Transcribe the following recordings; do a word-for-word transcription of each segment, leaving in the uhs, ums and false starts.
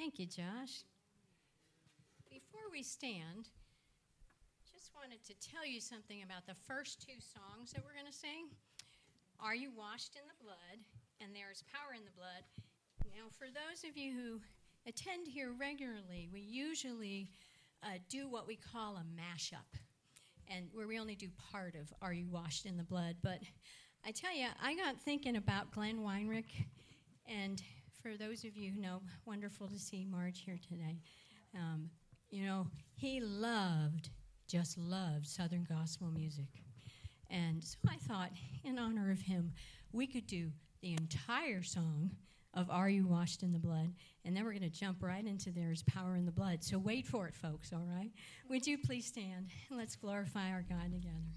Thank you, Josh. Before we stand, just wanted to tell you something about the first two songs that we're going to sing. Are You Washed in the Blood? And There's Power in the Blood. Now, for those of you who attend here regularly, we usually uh, do what we call a mashup, and where we only do part of Are You Washed in the Blood. But I tell you, I got thinking about Glenn Weinrich, and for those of you who know, wonderful to see Marge here today. Um, you know, he loved, just loved Southern gospel music. And so I thought, in honor of him, we could do the entire song of Are You Washed in the Blood, and then we're going to jump right into There's Power in the Blood. So wait for it, folks, all right? Would you please stand, and let's glorify our God together.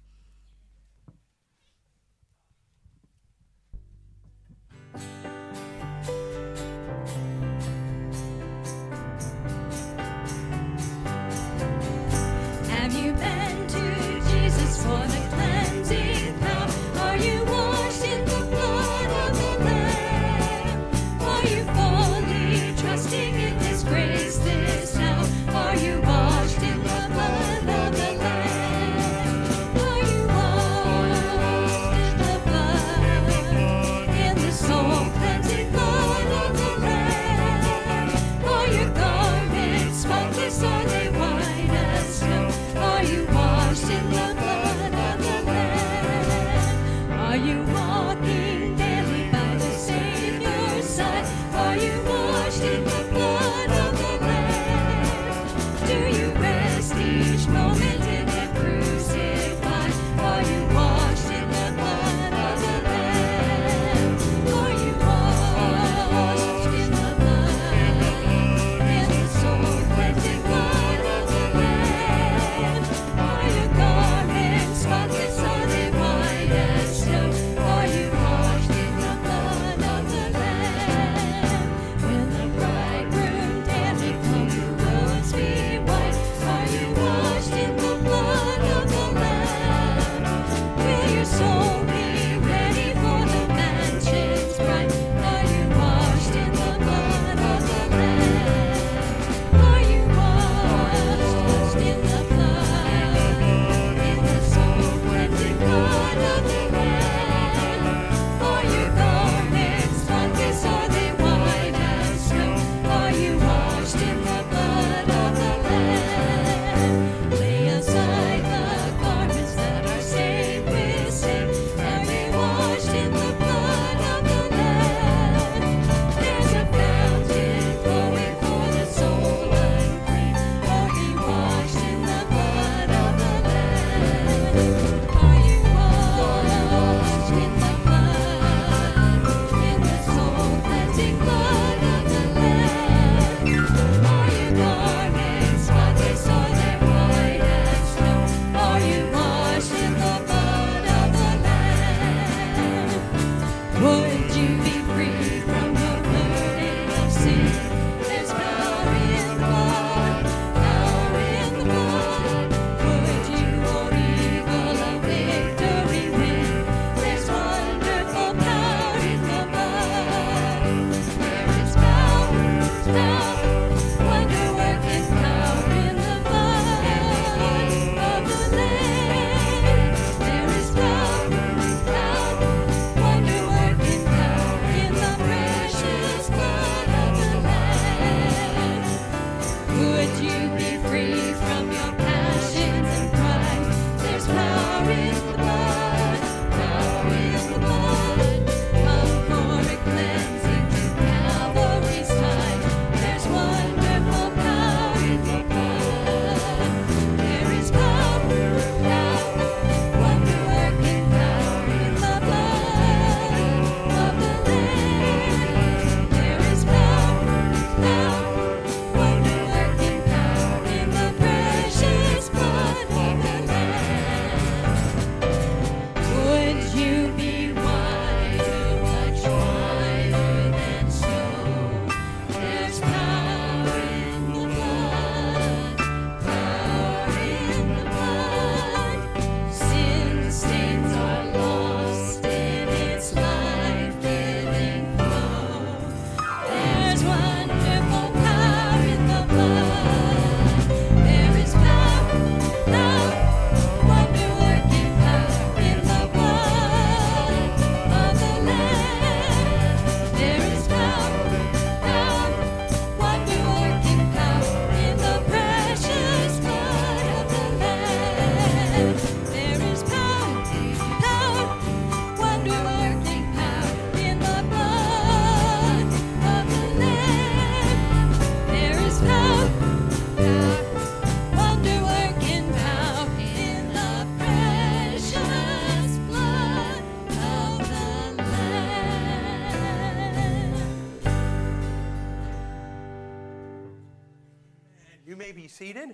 Have you been to Jesus for the cleansing power? Are you washed in the blood of the Lamb? Are you fully trusting in His grace this hour? Are you washed in the blood of the Lamb? Are you washed in the blood, in the soul? may be seated.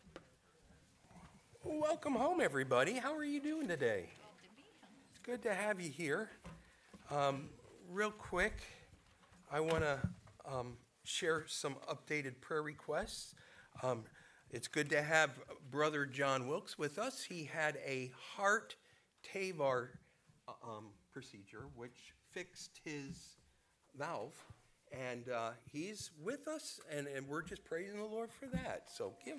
Welcome home, everybody. How are you doing today? It's good to have you here. Um, real quick, I want to um, share some updated prayer requests. Um, it's good to have Brother John Wilkes with us. He had a heart TAVR um, procedure, which fixed his valve. And uh, he's with us, and, and we're just praising the Lord for that. So give.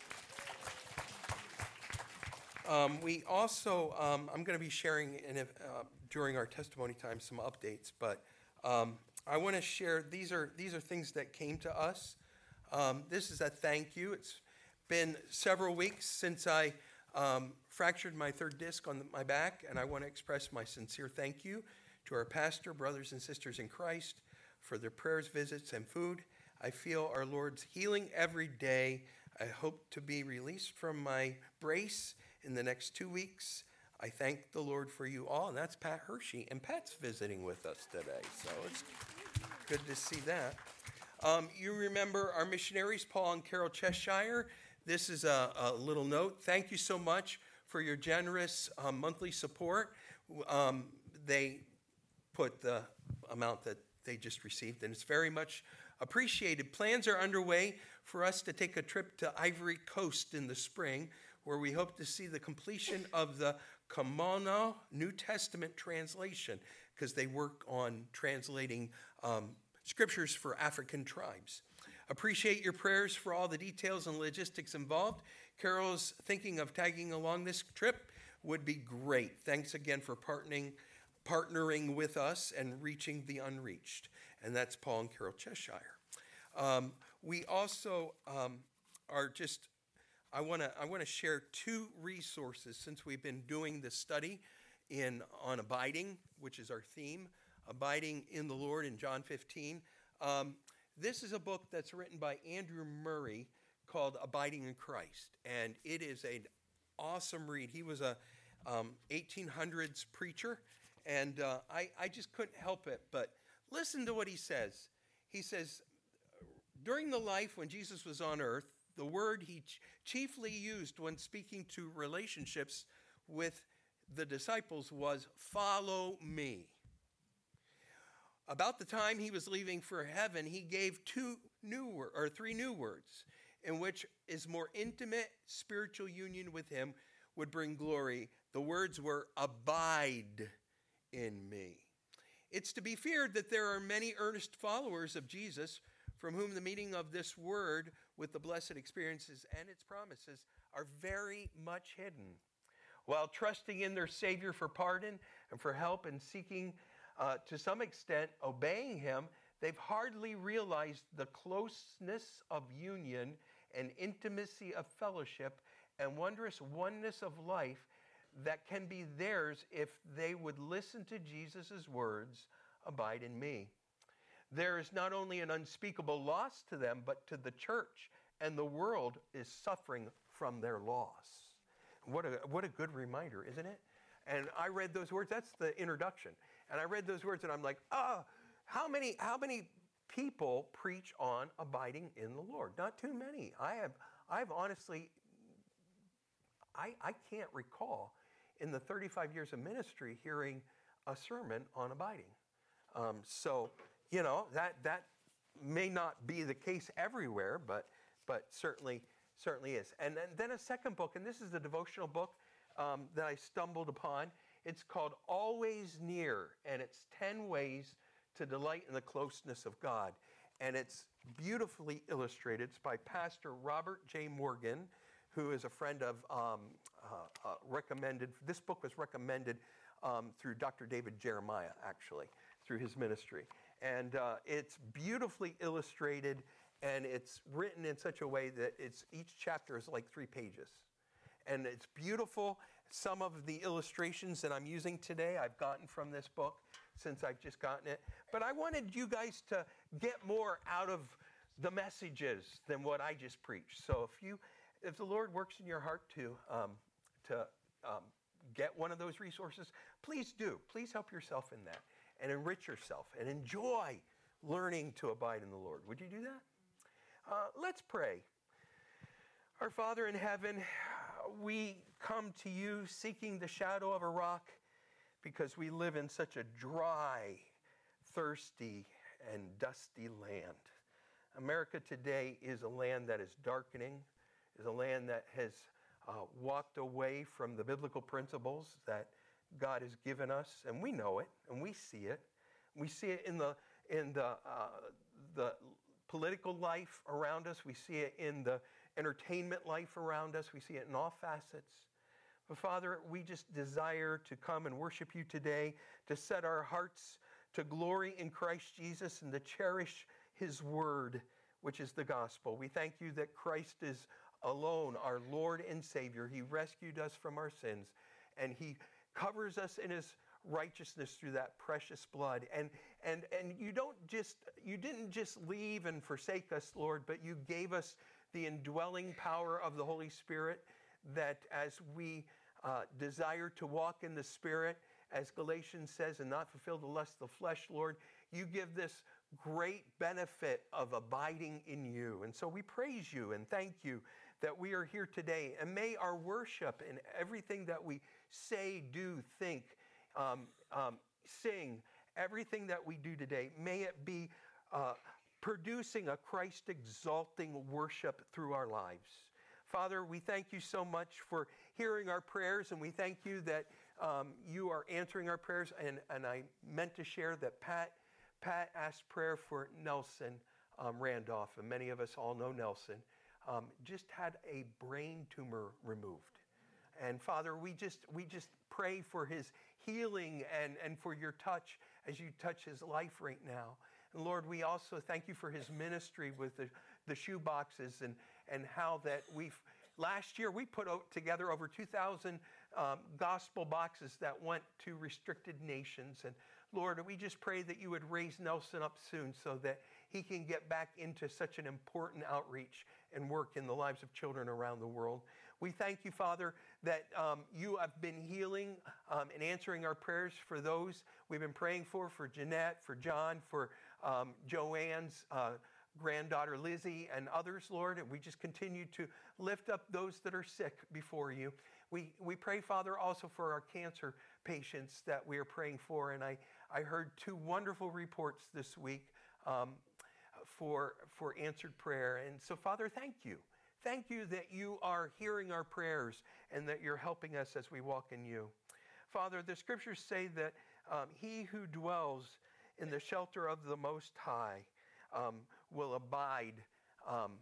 Um, we also, um, I'm going to be sharing in a, uh, during our testimony time some updates, but um, I want to share, these are these are things that came to us. Um, this is a thank you. It's been several weeks since I um, fractured my third disc on the, my back, and I want to express my sincere thank you to our pastor, brothers and sisters in Christ, for their prayers, visits, and food. I feel our Lord's healing every day. I hope to be released from my brace in the next two weeks. I thank the Lord for you all, and that's Pat Hershey, and Pat's visiting with us today, so it's good to see that. Um, you remember our missionaries, Paul and Carol Cheshire. This is a, a little note. Thank you so much for your generous um, monthly support. Um, they put the amount that they just received, and it's very much appreciated. Plans are underway for us to take a trip to Ivory Coast in the spring, where we hope to see the completion of the Kamono New Testament translation, because they work on translating um, scriptures for African tribes. Appreciate your prayers for all the details and logistics involved. Carol's thinking of tagging along this trip would be great. Thanks again for partnering partnering with us and reaching the unreached. And that's Paul and Carol Cheshire. Um, we also um, are just, I want to I want to share two resources since we've been doing this study in on abiding, which is our theme, abiding in the Lord in John fifteen. Um, this is a book that's written by Andrew Murray called Abiding in Christ. And it is an awesome read. He was a um, eighteen hundreds preacher. And uh, I, I just couldn't help it, but listen to what he says. He says, during the life when Jesus was on earth, the word he ch- chiefly used when speaking to relationships with the disciples was, follow me. About the time he was leaving for heaven, he gave two new wor- or three new words, in which his more intimate spiritual union with him would bring glory. The words were, abide in me. It's to be feared that there are many earnest followers of Jesus from whom the meaning of this word with the blessed experiences and its promises are very much hidden. While trusting in their Savior for pardon and for help and seeking, uh, to some extent, obeying him, they've hardly realized the closeness of union and intimacy of fellowship and wondrous oneness of life that can be theirs if they would listen to Jesus' words, abide in me. There is not only an unspeakable loss to them, but to the church, and the world is suffering from their loss. What a, what a good reminder, isn't it? And I read those words, that's the introduction, and I read those words and I'm like, ah, how many, how many people preach on abiding in the Lord? Not too many. I have, I've honestly, I, I can't recall in the thirty-five years of ministry hearing a sermon on abiding. Um, so, you know, that that may not be the case everywhere, but but certainly certainly is. And then, then a second book, and this is a devotional book um, that I stumbled upon. It's called Always Near, and it's ten ways to delight in the closeness of God. And it's beautifully illustrated. It's by Pastor Robert J. Morgan, who is a friend of, um, uh, uh, recommended, this book was recommended um, through Doctor David Jeremiah, actually, through his ministry. And uh, it's beautifully illustrated, and it's written in such a way that it's each chapter is like three pages. And it's beautiful. Some of the illustrations that I'm using today, I've gotten from this book since I've just gotten it. But I wanted you guys to get more out of the messages than what I just preached. So if you, if the Lord works in your heart to um, to um, get one of those resources, please do. Please help yourself in that and enrich yourself and enjoy learning to abide in the Lord. Would you do that? Uh, let's pray. Our Father in heaven, we come to you seeking the shadow of a rock because we live in such a dry, thirsty, and dusty land. America today is a land that is darkening, is a land that has uh, walked away from the biblical principles that God has given us, and we know it, and we see it. We see it in the in the uh, the political life around us. We see it in the entertainment life around us. We see it in all facets. But Father, we just desire to come and worship you today, to set our hearts to glory in Christ Jesus and to cherish his word, which is the gospel. We thank you that Christ is alone, our Lord and Savior. He rescued us from our sins, and he covers us in his righteousness through that precious blood. And and and you don't just you didn't just leave and forsake us, Lord, but you gave us the indwelling power of the Holy Spirit, that as we uh, desire to walk in the Spirit, as Galatians says, and not fulfill the lust of the flesh, Lord, you give this great benefit of abiding in you. And so we praise you and thank you that we are here today. And may our worship and everything that we say, do, think, um, um, sing, everything that we do today, may it be uh, producing a Christ-exalting worship through our lives. Father, we thank you so much for hearing our prayers, and we thank you that um, you are answering our prayers. And, and I meant to share that Pat, Pat asked prayer for Nelson um, Randolph, and many of us all know Nelson, um, just had a brain tumor removed. And Father, we just we just pray for his healing and, and for your touch as you touch his life right now. And Lord, we also thank you for his ministry with the, the shoe boxes and, and how that we've, last year we put together over two thousand um, gospel boxes that went to restricted nations. And Lord, we just pray that you would raise Nelson up soon so that he can get back into such an important outreach and work in the lives of children around the world. We thank you, Father, that um, you have been healing um, and answering our prayers for those we've been praying for, for Jeanette, for John, for um, Joanne's uh, granddaughter Lizzie, and others, Lord. And we just continue to lift up those that are sick before you. We we pray, Father, also for our cancer patients that we are praying for. And I, I heard two wonderful reports this week um, for, for answered prayer. And so, Father, thank you. Thank you that you are hearing our prayers and that you're helping us as we walk in you. Father, the scriptures say that um, he who dwells in the shelter of the Most High um, will abide um,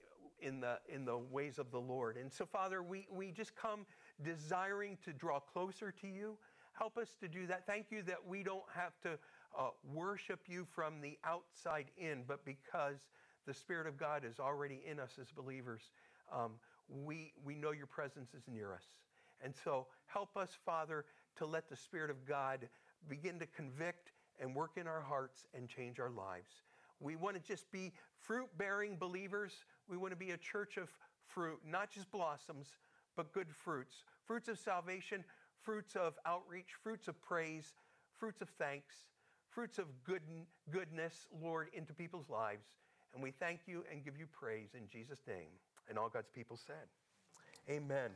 in the in the ways of the Lord. And so, Father, we, we just come desiring to draw closer to you. Help us to do that. Thank you that we don't have to uh, worship you from the outside in, but because the Spirit of God is already in us as believers, um, we, we know your presence is near us. And so help us, Father, to let the Spirit of God begin to convict and work in our hearts and change our lives. We want to just be fruit-bearing believers. We want to be a church of fruit, not just blossoms, but good fruits. Fruits of salvation, fruits of outreach, fruits of praise, fruits of thanks, fruits of good, goodness, Lord, into people's lives. And we thank you and give you praise in Jesus' name. And all God's people said, amen.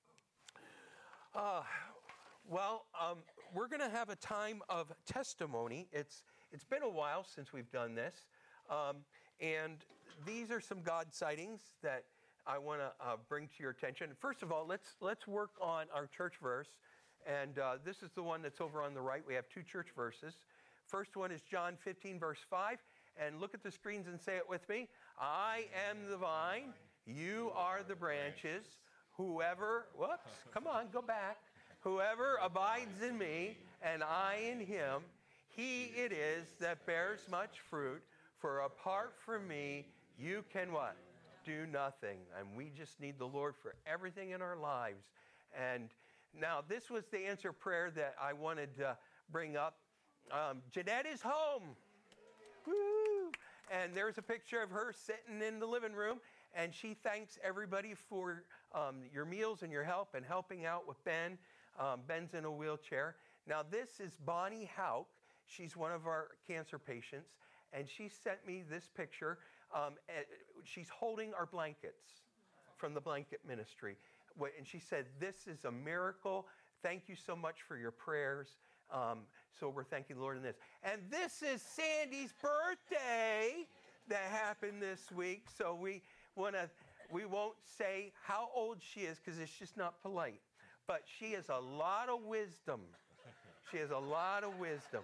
Uh, well, um, we're going to have a time of testimony. It's It's been a while since we've done this. Um, and these are some God sightings that I want to uh, bring to your attention. First of all, let's let's work on our church verse. And uh, this is the one that's over on the right. We have two church verses. First one is John fifteen, verse five. And look at the screens and say it with me. I am the vine, you are the branches. Whoever, whoops, come on, go back. Whoever abides in me and I in him, he it is that bears much fruit. For apart from me, you can what? Do nothing. And we just need the Lord for everything in our lives. And now this was the answer prayer that I wanted to bring up. Um, Jeanette is home. Woo! And there's a picture of her sitting in the living room, and she thanks everybody for um, your meals and your help and helping out with Ben. Um, Ben's in a wheelchair. Now, this is Bonnie Hauk. She's one of our cancer patients, and she sent me this picture. Um, she's holding our blankets. from the blanket ministry. And she said, this is a miracle. Thank you so much for your prayers. Um, so we're thanking the Lord in this. And this is Sandy's birthday that happened this week. So we want to, we won't say how old she is because it's just not polite. But she has a lot of wisdom. She has a lot of wisdom.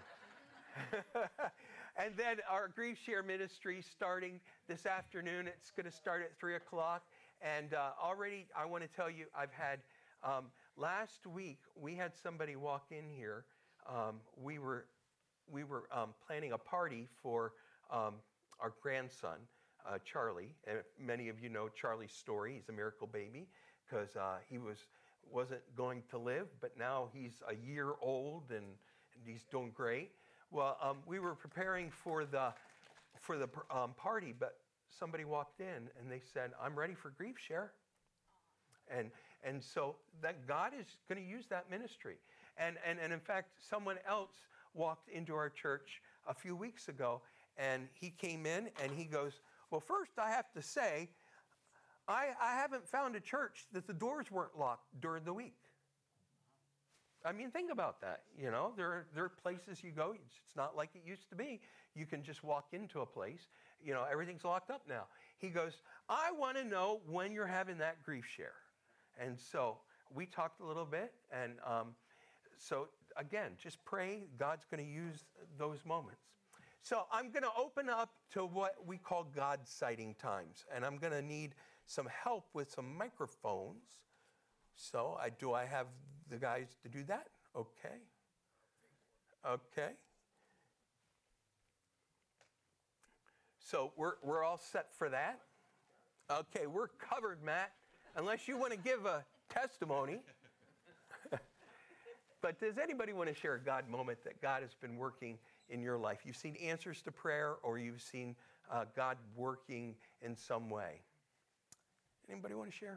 And then our Grief Share ministry starting this afternoon. It's going to start at three o'clock. And uh, already I want to tell you, I've had, um, last week we had somebody walk in here. Um, we were, we were um, planning a party for um, our grandson, uh, Charlie. And many of you know Charlie's story. He's a miracle baby because uh, he was, wasn't going to live, but now he's a year old and, and he's doing great. Well, um, we were preparing for the for the um, party, but somebody walked in and they said, "I'm ready for Grief Share," and and so that God is going to use that ministry. And and and in fact, someone else walked into our church a few weeks ago, and he came in and he goes, "Well, first I have to say, I I haven't found a church that the doors weren't locked during the week." I mean, think about that. You know, there are, there are places you go. It's, it's not like it used to be. You can just walk into a place. You know, everything's locked up now. He goes, I want to know when you're having that Grief Share. And so we talked a little bit. And um, so, again, just pray. God's going to use those moments. So I'm going to open up to what we call God sighting times. And I'm going to need some help with some microphones. So I, do I have the guys to do that? Okay. Okay. So we're we're all set for that? Okay, we're covered, Matt, unless you want to give a testimony. But does anybody want to share a God moment that God has been working in your life? You've seen answers to prayer, or you've seen uh, God working in some way. Anybody want to share?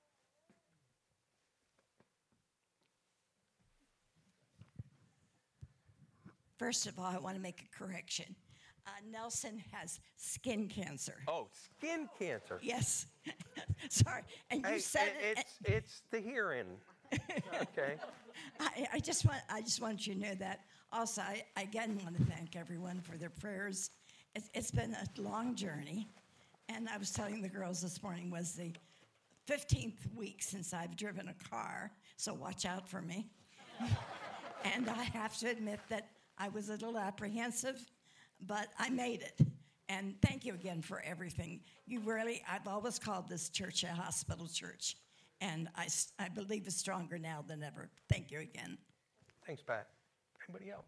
First of all, I want to make a correction. Uh, Nelson has skin cancer. Oh, skin cancer. Yes. Sorry. And you hey, said it, it. It's, it's the hearing. Okay. I, I just want I just want you to know that. Also, I, I again want to thank everyone for their prayers. It's, it's been a long journey. And I was telling the girls this morning was the fifteenth week since I've driven a car. So watch out for me. And I have to admit that I was a little apprehensive, but I made it. And thank you again for everything. You really, I've always called this church a hospital church, and I, I believe it's stronger now than ever. Thank you again. Thanks, Pat. Anybody else?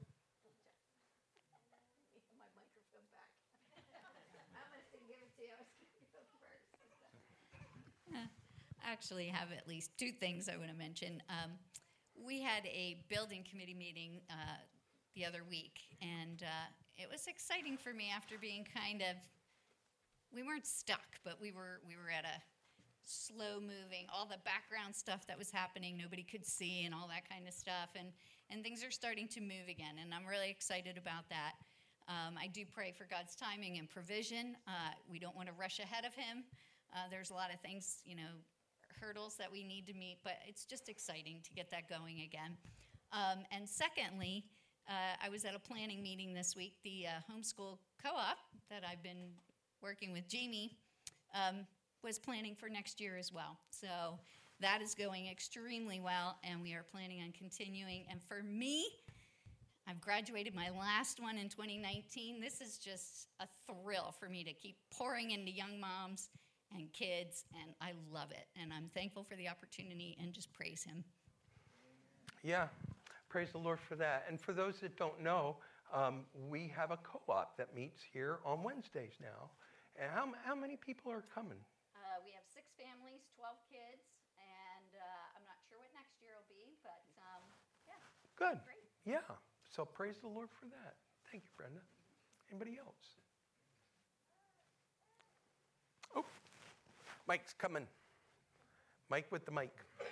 My microphone back. I'm going to give it to you. I was going to go first. I actually have at least two things I want to mention. Um, we had a building committee meeting uh, the other week, and uh, it was exciting for me after being kind of, we weren't stuck, but we were we were at a slow moving, all the background stuff that was happening, nobody could see and all that kind of stuff, and, and things are starting to move again, and I'm really excited about that. Um, I do pray for God's timing and provision. Uh, we don't want to rush ahead of him. Uh, there's a lot of things, you know, hurdles that we need to meet, but it's just exciting to get that going again. Um, and secondly, uh, I was at a planning meeting this week. The uh, homeschool co-op that I've been working with Jamie um, was planning for next year as well. So that is going extremely well, and we are planning on continuing. And for me, I've graduated my last one in twenty nineteen. This is just a thrill for me to keep pouring into young moms and kids, and I love it. And I'm thankful for the opportunity and just praise him. Yeah, praise the Lord for that. And for those that don't know, um, we have a co-op that meets here on Wednesdays now. And how, how many people are coming? Uh, we have six families, twelve kids, and uh, I'm not sure what next year will be, but um, yeah. Good. Great. Yeah, so praise the Lord for that. Thank you, Brenda. Anybody else? Oh, Mike's coming. Mike with the mic.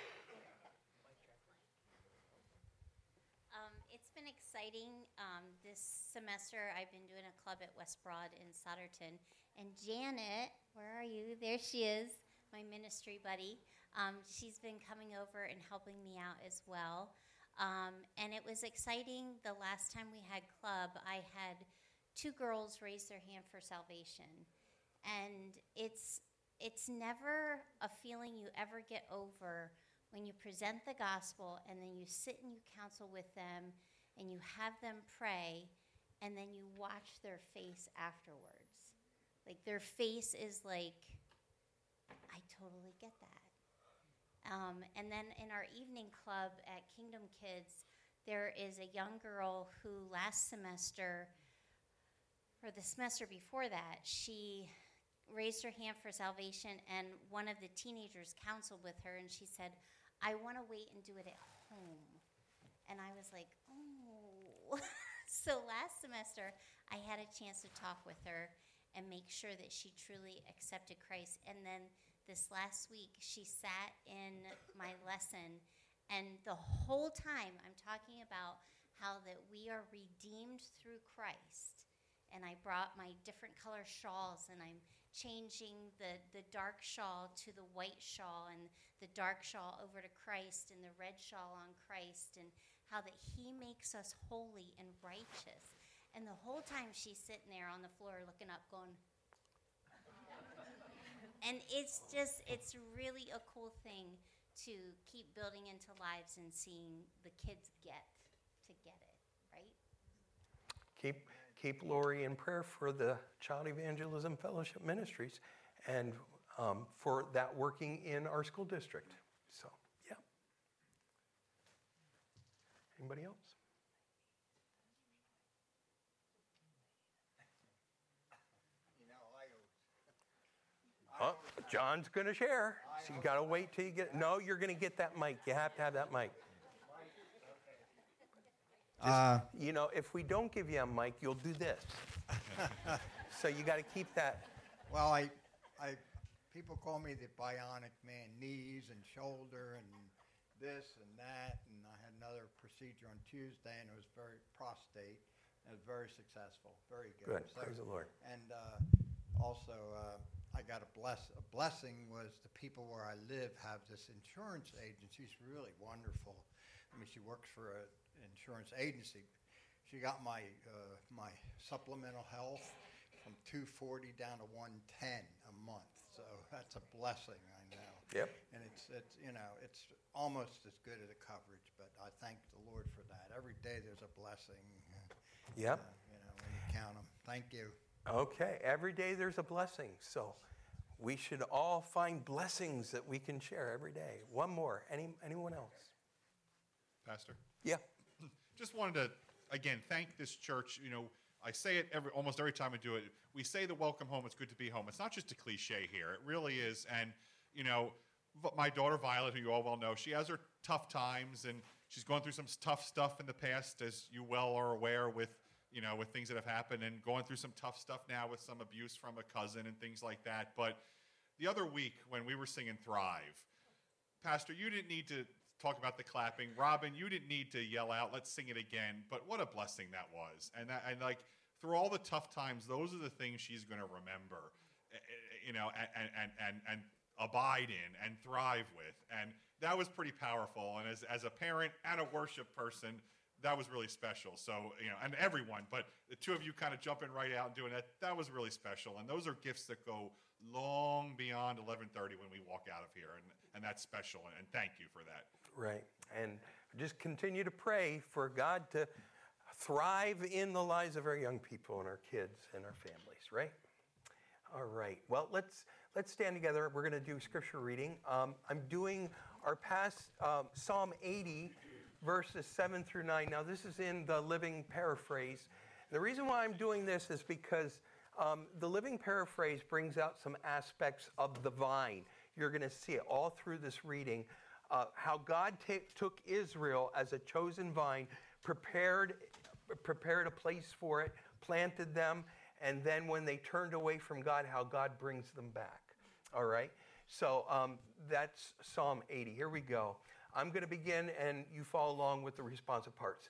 Um, it's been exciting. Um, this semester, I've been doing a club at West Broad in Souderton. And Janet, where are you? There she is. my ministry buddy. Um, she's been coming over and helping me out as well. Um, and it was exciting. The last time we had club, I had two girls raise their hand for salvation. And it's it's never a feeling you ever get over when you present the gospel and then you sit and you counsel with them and you have them pray and then you watch their face afterwards. Like their face is like, I totally get that. Um, and then in our evening club at Kingdom Kids, there is a young girl who last semester, or the semester before that, she raised her hand for salvation, and one of the teenagers counseled with her, and she said, I want to wait and do it at home. And I was like, oh. So last semester, I had a chance to talk with her and make sure that she truly accepted Christ. And then this last week, she sat in my lesson, and the whole time I'm talking about how that we are redeemed through Christ. And I brought my different color shawls, and I'm changing the, the dark shawl to the white shawl, and the dark shawl over to Christ, and the red shawl on Christ, and how that he makes us holy and righteous. And the whole time she's sitting there on the floor looking up going, and it's just, it's really a cool thing to keep building into lives and seeing the kids get to get it, right? Keep keep Lori in prayer for the Child Evangelism Fellowship Ministries and um, for that working in our school district. So, yeah. Anybody else? Oh, John's going to share. So you got to wait till you get. No, you're going to get that mic. You have to have that mic. Just, uh, you know, if we don't give you a mic, you'll do this. So you got to keep that. Well, I, I, people call me the bionic man, knees and shoulder and this and that, and I had another procedure on Tuesday, and it was very prostate. It was very successful, very good. Good, so, praise the Lord. And uh, also, uh, I got a bless. A blessing was the people where I live have this insurance agency. She's really wonderful. I mean, she works for a insurance agency. She got my uh, my supplemental health from two forty down to one ten a month. So that's a blessing, I know. Yep. And it's it's you know it's almost as good as a coverage, but I thank the Lord for that. Every day there's a blessing. Yep. Uh, you know when you count them. Thank you. Okay. Every day there's a blessing. So we should all find blessings that we can share every day. One more. Any anyone else? Pastor? Yeah. Just wanted to, again, thank this church. You know, I say it every almost every time we do it. We say the welcome home, it's good to be home. It's not just a cliche here. It really is. And, you know, my daughter Violet, who you all well know, she has her tough times, and she's gone through some tough stuff in the past, as you well are aware, with, you know, with things that have happened, and going through some tough stuff now with some abuse from a cousin and things like that. But the other week when we were singing Thrive, Pastor, you didn't need to talk about the clapping. Robin, you didn't need to yell out, let's sing it again. But what a blessing that was. And, that, and like, through all the tough times, those are the things she's going to remember, you know, and, and, and, and abide in and thrive with. And that was pretty powerful. And as, as a parent and a worship person, that was really special. So, you know, and everyone, but the two of you kind of jumping right out and doing that, that was really special. And those are gifts that go long beyond eleven thirty when we walk out of here. And, and that's special. And thank you for that. Right. And just continue to pray for God to thrive in the lives of our young people and our kids and our families, right? All right. Well, let's let's stand together. We're going to do scripture reading. Um, I'm doing our past um, Psalm eighty, verses seven through nine. Now, this is in the Living Paraphrase. And the reason why I'm doing this is because um, the Living Paraphrase brings out some aspects of the vine. You're going to see it all through this reading. Uh, how God t- took Israel as a chosen vine, prepared, prepared a place for it, planted them, and then when they turned away from God, how God brings them back. All right? So um, that's Psalm eighty. Here we go. I'm going to begin, and you follow along with the responsive parts.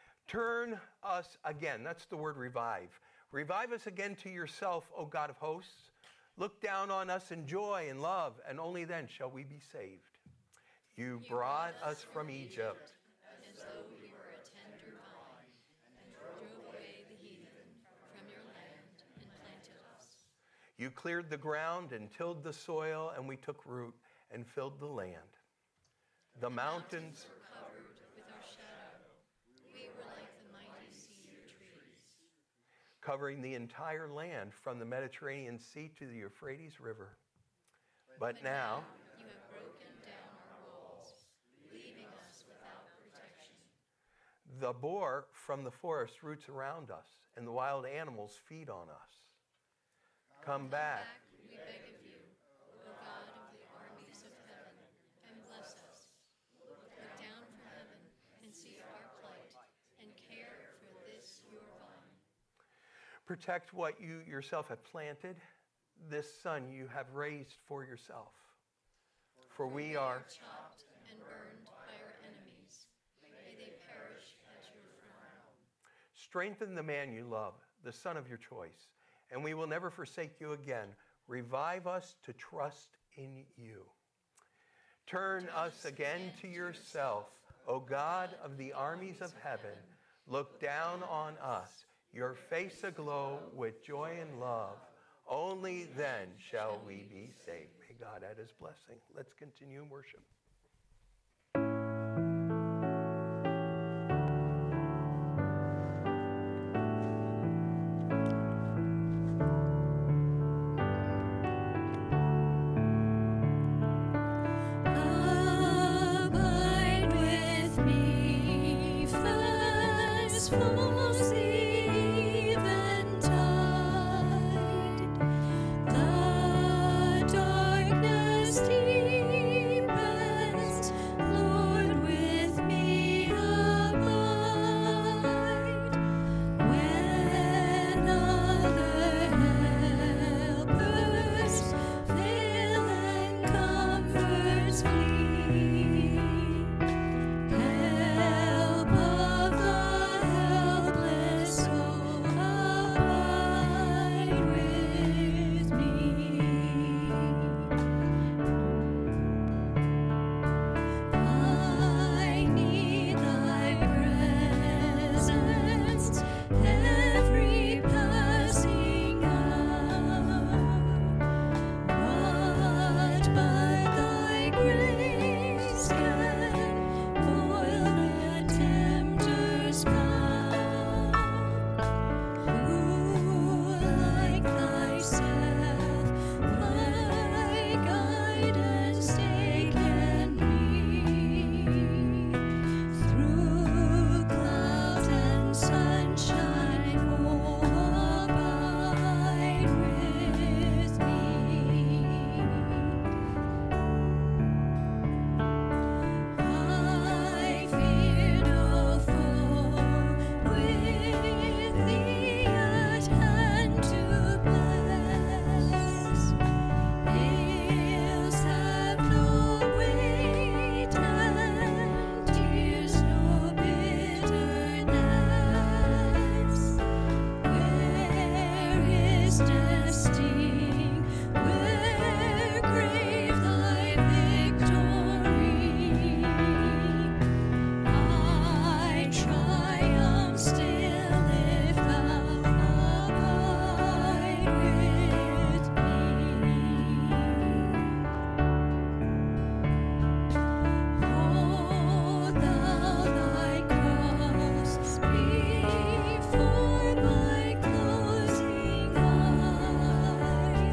Turn us again. That's the word revive. Revive us again to yourself, O God of hosts. Look down on us in joy and love, and only then shall we be saved. You brought us from Egypt. As though we were a tender vine, and drove away the heathen from your land and planted us. You cleared the ground and tilled the soil, and we took root and filled the land. The mountains were covered with our shadow. We were like the mighty cedar trees. covering the entire land from the Mediterranean Sea to the Euphrates River. But now, you have broken down our walls, leaving us without protection. the boar from the forest roots around us, and the wild animals feed on us. Come back. Back, we beg of you, O God of the armies of heaven, and bless us. Look down from heaven and see our plight, and care for this your vine. Protect what you yourself have planted, this son you have raised for yourself. For we are chopped and burned by our enemies. May they perish at your throne. strengthen the man you love, the son of your choice, and we will never forsake you again. Revive us to trust in you. Turn us again to yourself, O God of the armies of heaven. Look down on us, your face aglow with joy and love. Only then shall we be saved. May God add his blessing. Let's continue in worship. Abide with me, first falls the eventide. The darkness deepens, Lord, with me abide. When other helpers fail and comforts flee, help of the helpless soul, abide with me. I need thy presence every passing hour. What but thy grace can foil the tempter's power? Who like thyself my guidance take can be? Through clouds and sunshine, oh, abide with me. I fear no foe, with thee at hand to bless. Ills have no weight, and tears no bitterness. Where is death's sting? Where grave thy victory? I triumph still if thou abide with me. Hold thou thy cross before my closing eyes.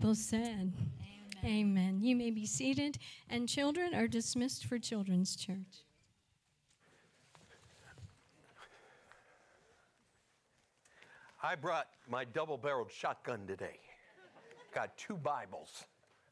people said, Amen. Amen. You may be seated, and children are dismissed for Children's Church. I brought my double-barreled shotgun today. Got two Bibles.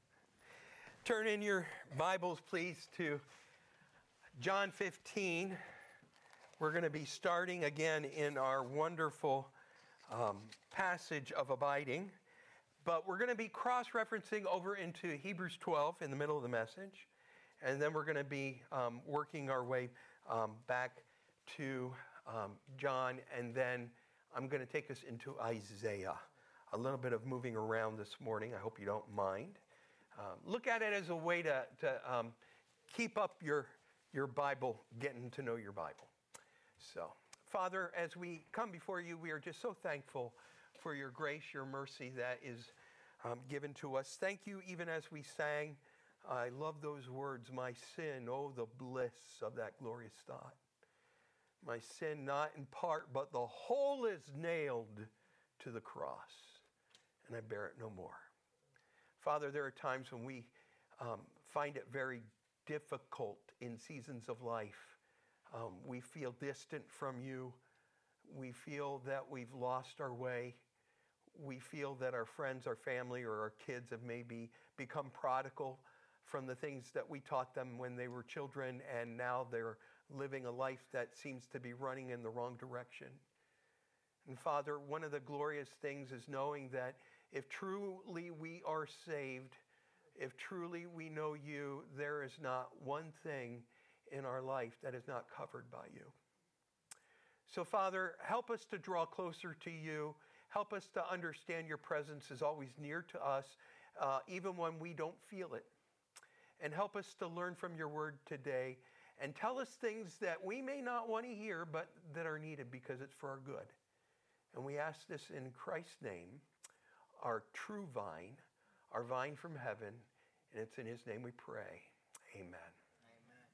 Turn in your Bibles, please, to John fifteen. We're going to be starting again in our wonderful um, passage of abiding, but we're going to be cross-referencing over into Hebrews twelve in the middle of the message, and then we're going to be um, working our way um, back to um, John, and then I'm going to take us into Isaiah. A little bit of moving around this morning. I hope you don't mind. Um, look at it as a way to, to um, keep up your, your Bible, getting to know your Bible. So, Father, as we come before you, we are just so thankful for your grace, your mercy that is um, given to us. Thank you even as we sang. I love those words, my sin, oh, the bliss of that glorious thought. My sin not in part, but the whole is nailed to the cross, and I bear it no more. Father, there are times when we um, find it very difficult in seasons of life. Um, we feel distant from you. We feel that we've lost our way. We feel that our friends, our family, or our kids have maybe become prodigal from the things that we taught them when they were children, and now they're living a life that seems to be running in the wrong direction. And Father, one of the glorious things is knowing that if truly we are saved, if truly we know you, there is not one thing in our life that is not covered by you. So Father, help us to draw closer to you. Help us to understand your presence is always near to us, uh, even when we don't feel it. And help us to learn from your word today and tell us things that we may not want to hear, but that are needed because it's for our good. And we ask this in Christ's name, our true vine, our vine from heaven, and it's in his name we pray. Amen. Amen.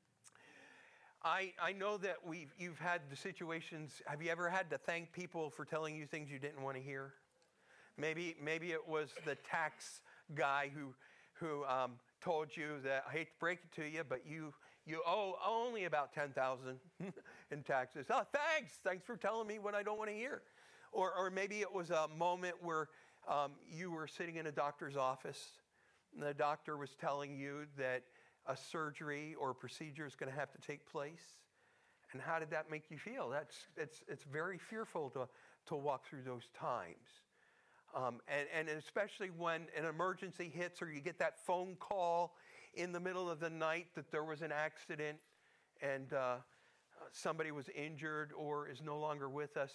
I, I know that we've, you've had the situations, have you ever had to thank people for telling you things you didn't want to hear? Maybe, maybe it was the tax guy who, who um, told you that, I hate to break it to you, but you, you owe only about ten thousand dollars in taxes. Oh, thanks. Thanks for telling me what I don't want to hear. Or, or maybe it was a moment where um, you were sitting in a doctor's office and the doctor was telling you that a surgery or a procedure is going to have to take place. And how did that make you feel? That's, it's, it's very fearful to, to walk through those times. Um, and, and especially when an emergency hits or you get that phone call in the middle of the night that there was an accident and uh, somebody was injured or is no longer with us.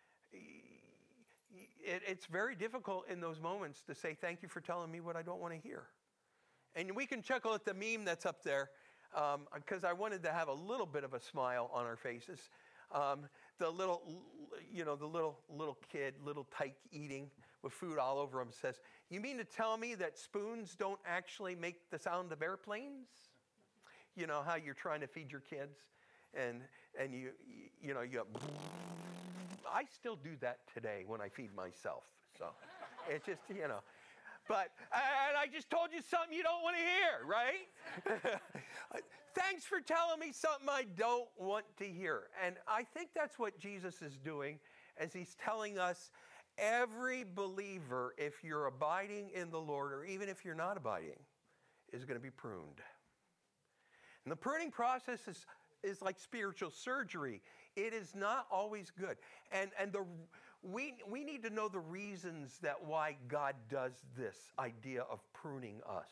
It, it's very difficult in those moments to say, thank you for telling me what I don't want to hear. And we can chuckle at the meme that's up there because um, I wanted to have a little bit of a smile on our faces. Um, the little, you know, the little little kid, little tyke eating with food all over him says, you mean to tell me that spoons don't actually make the sound of airplanes? You know, how you're trying to feed your kids and, and you, you know, you I still do that today when I feed myself. So it's just, you know. But, and I just told you something you don't want to hear, right? Thanks for telling me something I don't want to hear. And I think that's what Jesus is doing as he's telling us every believer, if you're abiding in the Lord, or even if you're not abiding, is going to be pruned. And the pruning process is, is like spiritual surgery. It is not always good. And, and the, we, we need to know the reasons that why God does this idea of pruning us.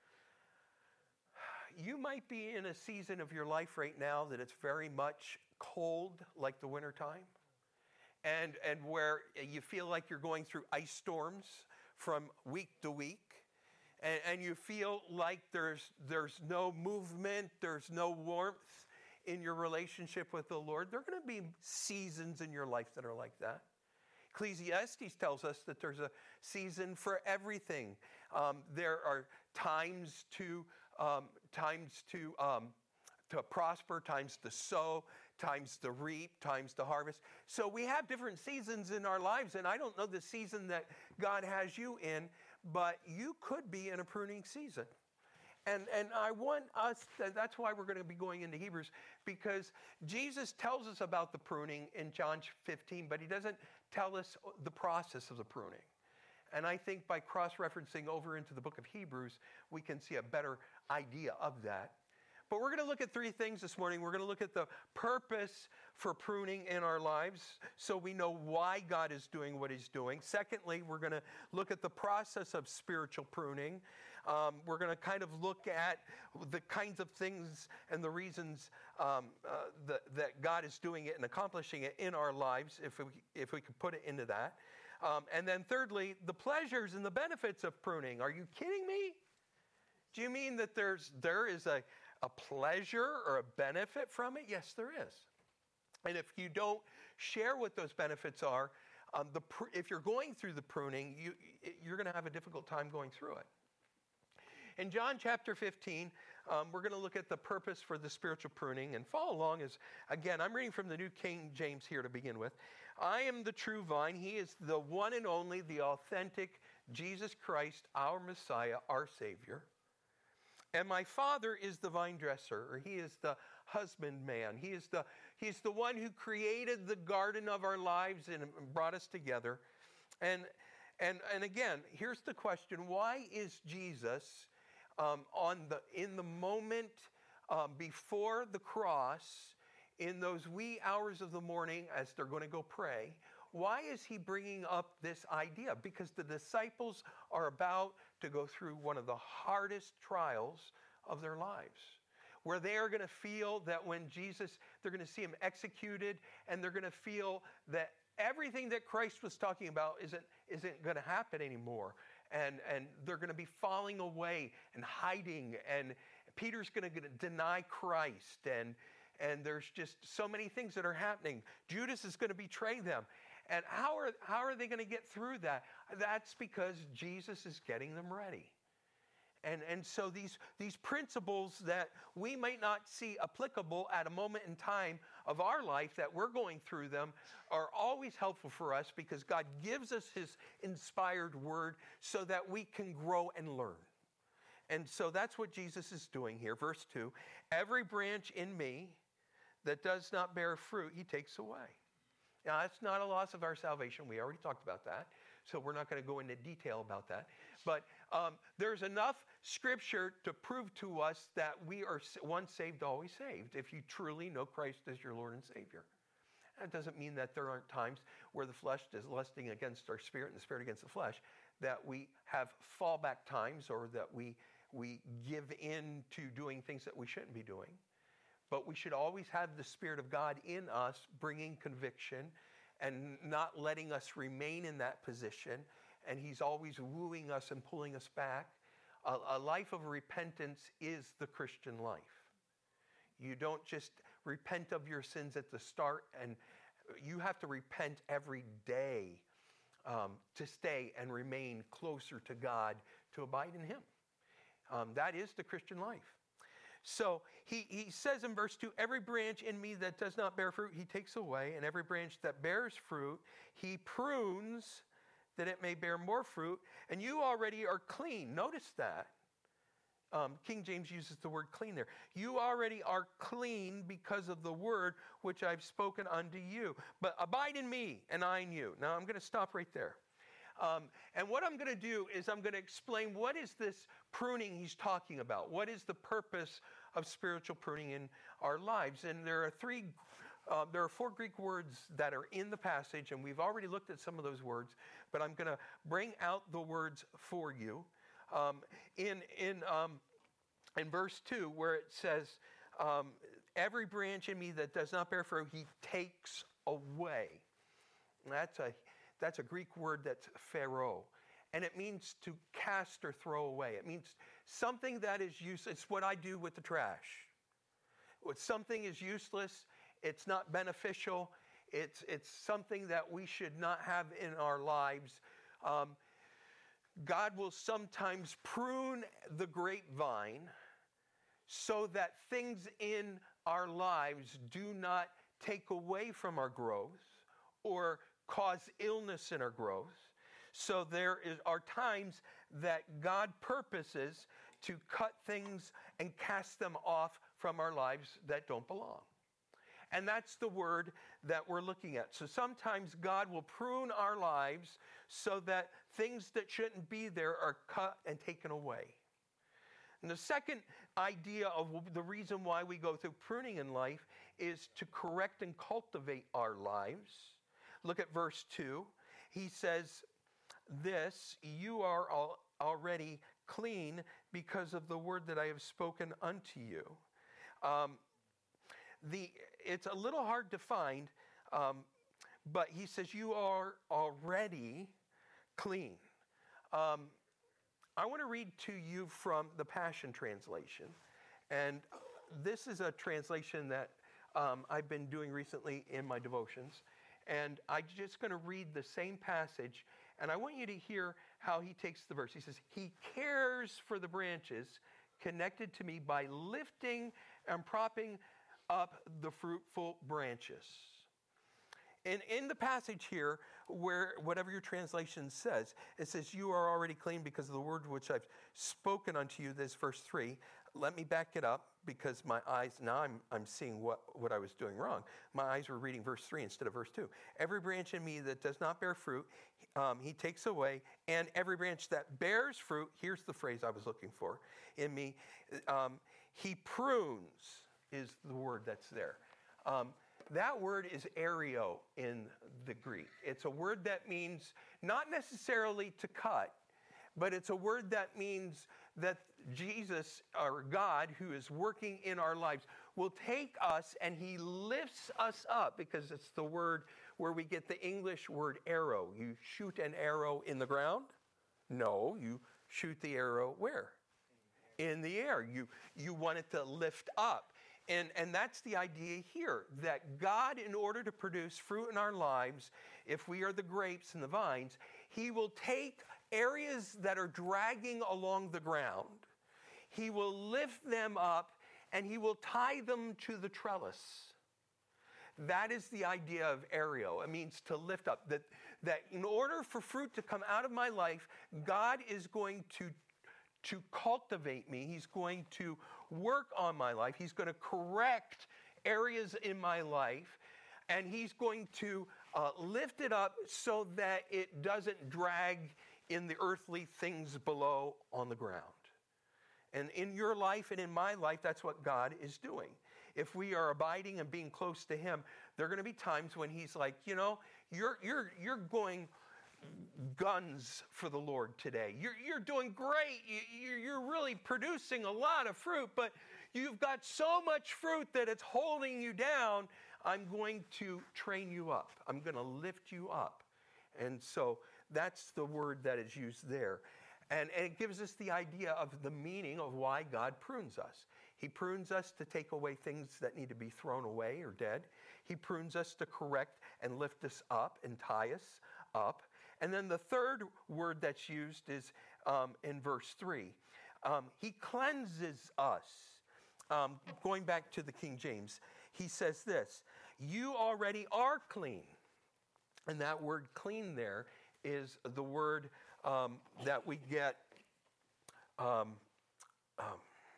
You might be in a season of your life right now that it's very much cold, like the wintertime, and, and where you feel like you're going through ice storms from week to week, and, and you feel like there's, there's no movement, there's no warmth in your relationship with the Lord. There are going to be seasons in your life that are like that. Ecclesiastes tells us that there's a season for everything. Um, there are times to um, times to um, to prosper, times to sow, times to reap, times to harvest. So we have different seasons in our lives, and I don't know the season that God has you in, but you could be in a pruning season. And, and I want us, to, that's why we're going to be going into Hebrews, because Jesus tells us about the pruning in John fifteen, but he doesn't tell us the process of the pruning. And I think by cross-referencing over into the book of Hebrews, we can see a better idea of that. But we're going to look at three things this morning. We're going to look at the purpose for pruning in our lives so we know why God is doing what he's doing. Secondly, we're going to look at the process of spiritual pruning. Um, we're going to kind of look at the kinds of things and the reasons um, uh, that, that God is doing it and accomplishing it in our lives, if we, if we could put it into that. Um, and then thirdly, the pleasures and the benefits of pruning. Are you kidding me? Do you mean that there's there is a, a pleasure or a benefit from it? Yes, there is. And if you don't share what those benefits are, um, the pr- if you're going through the pruning, you, you're going to have a difficult time going through it. In John chapter fifteen, um, we're going to look at the purpose for the spiritual pruning and follow along as, again, I'm reading from the New King James here to begin with. I am the true vine. He is the one and only, the authentic Jesus Christ, our Messiah, our Savior. And my Father is the vine dresser, or he is the husbandman. He is the, he's the one who created the garden of our lives and brought us together. And, and, and again, here's the question. Why is Jesus um, on the, in the moment um, before the cross, in those wee hours of the morning as they're going to go pray, why is he bringing up this idea? Because the disciples are about to go through one of the hardest trials of their lives, where they are going to feel that when Jesus, they're going to see him executed, and they're going to feel that everything that Christ was talking about isn't, isn't going to happen anymore. And, and they're going to be falling away and hiding, and Peter's going to deny Christ, and And there's just so many things that are happening. Judas is going to betray them. And how are, how are they going to get through that? That's because Jesus is getting them ready. And, and so these, these principles that we might not see applicable at a moment in time of our life that we're going through them are always helpful for us, because God gives us his inspired word so that we can grow and learn. And so that's what Jesus is doing here. Verse two, every branch in me that does not bear fruit, he takes away. Now, that's not a loss of our salvation. We already talked about that, so we're not going to go into detail about that. But um, there's enough scripture to prove to us that we are once saved, always saved, if you truly know Christ as your Lord and Savior. That doesn't mean that there aren't times where the flesh is lusting against our spirit and the spirit against the flesh, that we have fallback times, or that we, we give in to doing things that we shouldn't be doing. But we should always have the Spirit of God in us, bringing conviction and not letting us remain in that position. And he's always wooing us and pulling us back. A, a life of repentance is the Christian life. You don't just repent of your sins at the start, and you have to repent every day um, to stay and remain closer to God, to abide in him. Um, that is the Christian life. So he, he says in verse two, every branch in me that does not bear fruit, he takes away. And every branch that bears fruit, he prunes that it may bear more fruit. And you already are clean. Notice that. Um, King James uses the word clean there. You already are clean because of the word which I've spoken unto you. But abide in me and I in you. Now I'm going to stop right there. Um, and what I'm going to do is I'm going to explain what is this pruning he's talking about. What is the purpose of spiritual pruning in our lives? And there are three, uh, there are four Greek words that are in the passage, and we've already looked at some of those words, but I'm going to bring out the words for you. Um, in in um, in verse two, where it says, um, every branch in me that does not bear fruit, he takes away. And that's a That's a Greek word that's phero, and it means to cast or throw away. It means something that is useless. It's what I do with the trash. When something is useless, it's not beneficial, it's, it's something that we should not have in our lives. Um, God will sometimes prune the grapevine so that things in our lives do not take away from our growth or cause illness in our growth. So there is, are times that God purposes to cut things and cast them off from our lives that don't belong. And that's the word that we're looking at. So sometimes God will prune our lives so that things that shouldn't be there are cut and taken away. And the second idea of the reason why we go through pruning in life is to correct and cultivate our lives. Look at verse two. He says this, you are al- already clean because of the word that I have spoken unto you. Um, the It's a little hard to find, um, but he says you are already clean. Um, I want to read to you from the Passion Translation. And this is a translation that um, I've been doing recently in my devotions. And I'm just going to read the same passage. And I want you to hear how he takes the verse. He says, he cares for the branches connected to me by lifting and propping up the fruitful branches. And in the passage here, where whatever your translation says, it says, you are already clean because of the word which I've spoken unto you. This verse three. Let me back it up because my eyes, now I'm, I'm seeing what, what I was doing wrong. My eyes were reading verse three instead of verse two. Every branch in me that does not bear fruit, um, he takes away. And every branch that bears fruit, here's the phrase I was looking for in me, um, he prunes is the word that's there. Um, That word is aereo in the Greek. It's a word that means not necessarily to cut, but it's a word that means that Jesus, or God, who is working in our lives, will take us and he lifts us up, because it's the word where we get the English word arrow. You shoot an arrow in the ground? No, you shoot the arrow where? In the air. You, you want it to lift up. And, and that's the idea here, that God, in order to produce fruit in our lives, if we are the grapes and the vines, he will take areas that are dragging along the ground, he will lift them up, and he will tie them to the trellis. That is the idea of aereo. It means to lift up. That, that in order for fruit to come out of my life, God is going to to cultivate me. He's going to work on my life. He's going to correct areas in my life. And he's going to uh, lift it up so that it doesn't drag in the earthly things below on the ground. And in your life and in my life, that's what God is doing. If we are abiding and being close to him, there are going to be times when he's like, you know, you're you're you're going guns for the Lord today. You're, you're doing great. You, you're really producing a lot of fruit, but you've got so much fruit that it's holding you down. I'm going to train you up. I'm going to lift you up. And so that's the word that is used there. And, and it gives us the idea of the meaning of why God prunes us. He prunes us to take away things that need to be thrown away or dead. He prunes us to correct and lift us up and tie us up. And then the third word that's used is um, in verse three. Um, he cleanses us. Um, going back to the King James, he says this, you already are clean. And that word clean there is the word um, that we get, um, um,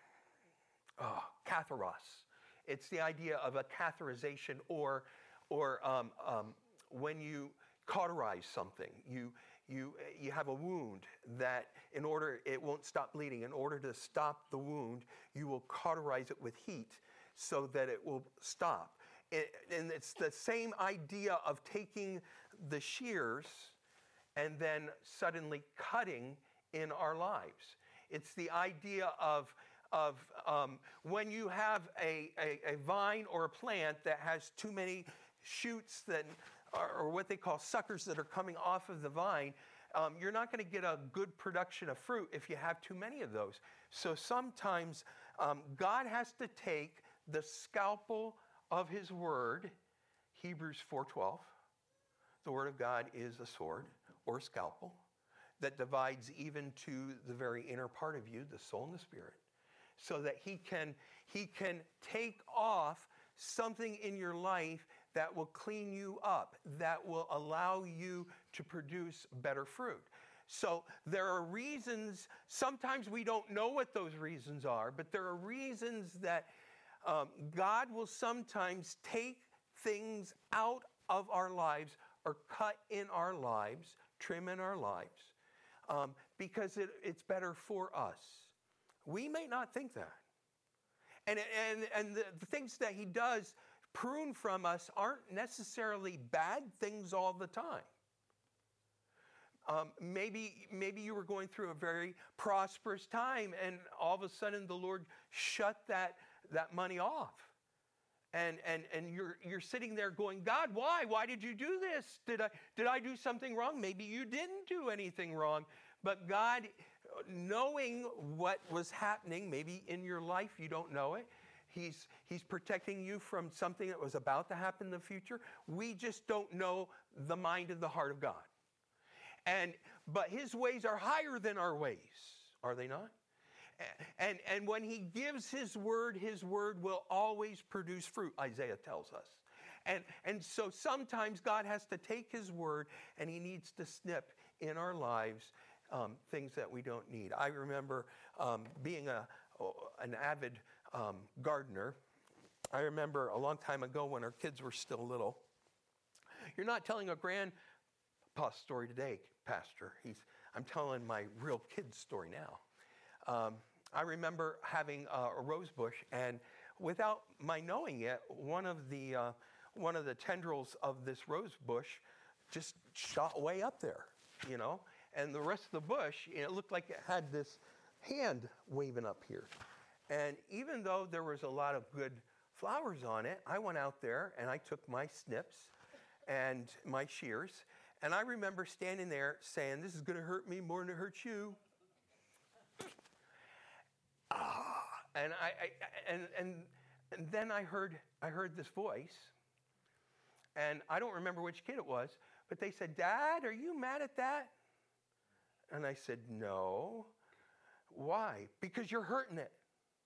oh, katharos. It's the idea of a catheterization, or, or um, um, when you cauterize something. You, you, you have a wound that in order, it won't stop bleeding. In order to stop the wound, you will cauterize it with heat so that it will stop. It, and it's the same idea of taking the shears and then suddenly cutting in our lives. It's the idea of, of um, when you have a, a, a vine or a plant that has too many shoots that or what they call suckers that are coming off of the vine, um, you're not going to get a good production of fruit if you have too many of those. So sometimes um, God has to take the scalpel of his word, Hebrews four twelve. The word of God is a sword or a scalpel that divides even to the very inner part of you, the soul and the spirit, so that he can, he can take off something in your life that will clean you up, that will allow you to produce better fruit. So there are reasons, sometimes we don't know what those reasons are, but there are reasons that um, God will sometimes take things out of our lives or cut in our lives, trim in our lives, um, because it, it's better for us. We may not think that. And, and, and the, the things that he does prune from us aren't necessarily bad things all the time. Um, maybe, maybe you were going through a very prosperous time and all of a sudden the Lord shut that, that money off. And, and, and you're, you're sitting there going, God, why? Why did you do this? Did I, did I do something wrong? Maybe you didn't do anything wrong. But God, knowing what was happening, maybe in your life, you don't know it. He's, he's protecting you from something that was about to happen in the future. We just don't know the mind and the heart of God. And, but his ways are higher than our ways, are they not? And, and when he gives his word, his word will always produce fruit, Isaiah tells us. And, and so sometimes God has to take his word and he needs to snip in our lives um, things that we don't need. I remember um, being a, an avid um, gardener. I remember a long time ago when our kids were still little. You're not telling a grandpa story today, Pastor. He's, I'm telling my real kid's story now. Um, I remember having uh, a rose bush, and without my knowing it, one of the uh, one of the tendrils of this rose bush just shot way up there, you know. And the rest of the bush, it looked like it had this hand waving up here. And even though there was a lot of good flowers on it, I went out there and I took my snips and my shears, and I remember standing there saying, "This is going to hurt me more than it hurts you." Ah, and I, I and, and and then I heard I heard this voice, and I don't remember which kid it was, but they said, "Dad, are you mad at that?" And I said, "No." Why? Because you're hurting it.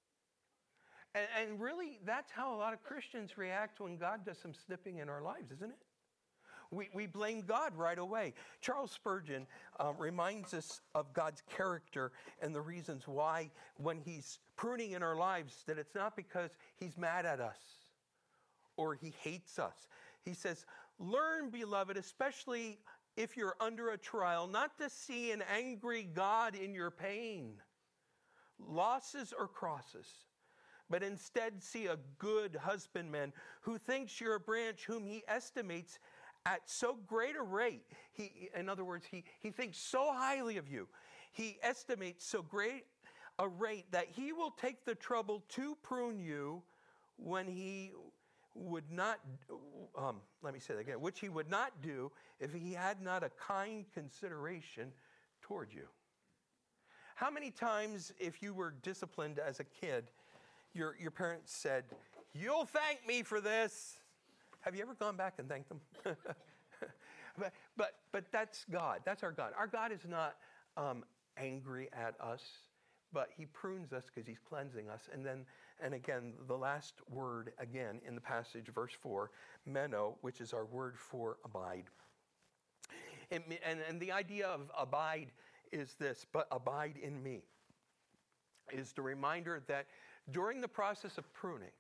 And, and really, that's how a lot of Christians react when God does some snipping in our lives, isn't it? We, we blame God right away. Charles Spurgeon uh, reminds us of God's character and the reasons why when he's pruning in our lives, that it's not because he's mad at us or he hates us. He says, "Learn, beloved, especially if you're under a trial, not to see an angry God in your pain, losses or crosses, but instead see a good husbandman who thinks you're a branch whom he estimates at so great a rate." He, in other words, he, he thinks so highly of you. He estimates so great a rate that he will take the trouble to prune you when he would not, um, let me say that again, which he would not do if he had not a kind consideration toward you. How many times, if you were disciplined as a kid, your, your parents said, "You'll thank me for this"? Have you ever gone back and thanked them? but, but, but that's God. That's our God. Our God is not um, angry at us, but he prunes us because he's cleansing us. And then, and again, the last word again in the passage, verse four, meno, which is our word for abide. And, and, and the idea of abide is this, but abide in me, is the reminder that during the process of pruning,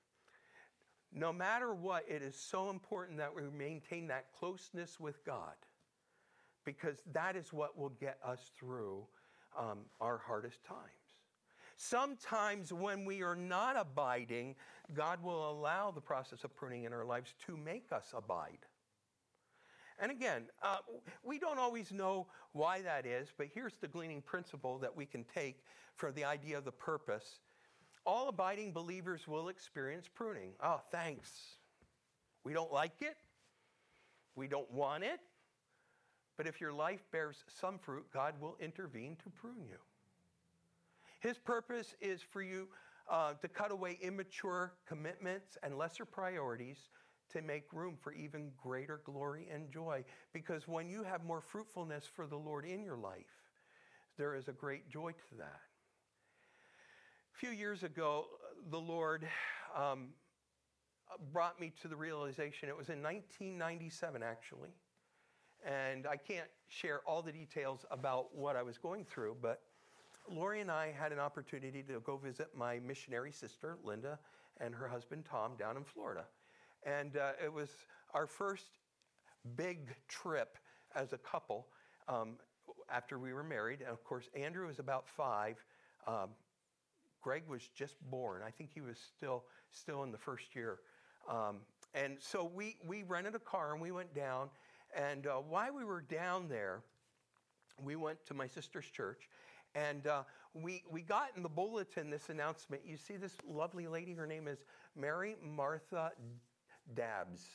no matter what, it is so important that we maintain that closeness with God, because that is what will get us through um, our hardest times. Sometimes when we are not abiding, God will allow the process of pruning in our lives to make us abide. And again, uh, we don't always know why that is, but here's the gleaning principle that we can take for the idea of the purpose. All abiding believers will experience pruning. Oh, thanks. We don't like it. We don't want it. But if your life bears some fruit, God will intervene to prune you. His purpose is for you uh, to cut away immature commitments and lesser priorities to make room for even greater glory and joy. Because when you have more fruitfulness for the Lord in your life, there is a great joy to that. A few years ago, the Lord um, brought me to the realization, it was in nineteen ninety-seven actually, And I can't share all the details about what I was going through, but Lori and I had an opportunity to go visit my missionary sister, Linda, and her husband, Tom, down in Florida. And uh, it was our first big trip as a couple um, after we were married. And of course, Andrew was about five. Um, Greg was just born. I think he was still still in the first year. Um, and so we, we rented a car and we went down. And uh, while we were down there, we went to my sister's church. And uh, we, we got in the bulletin this announcement. You see this lovely lady, her name is Mary Martha Dabbs.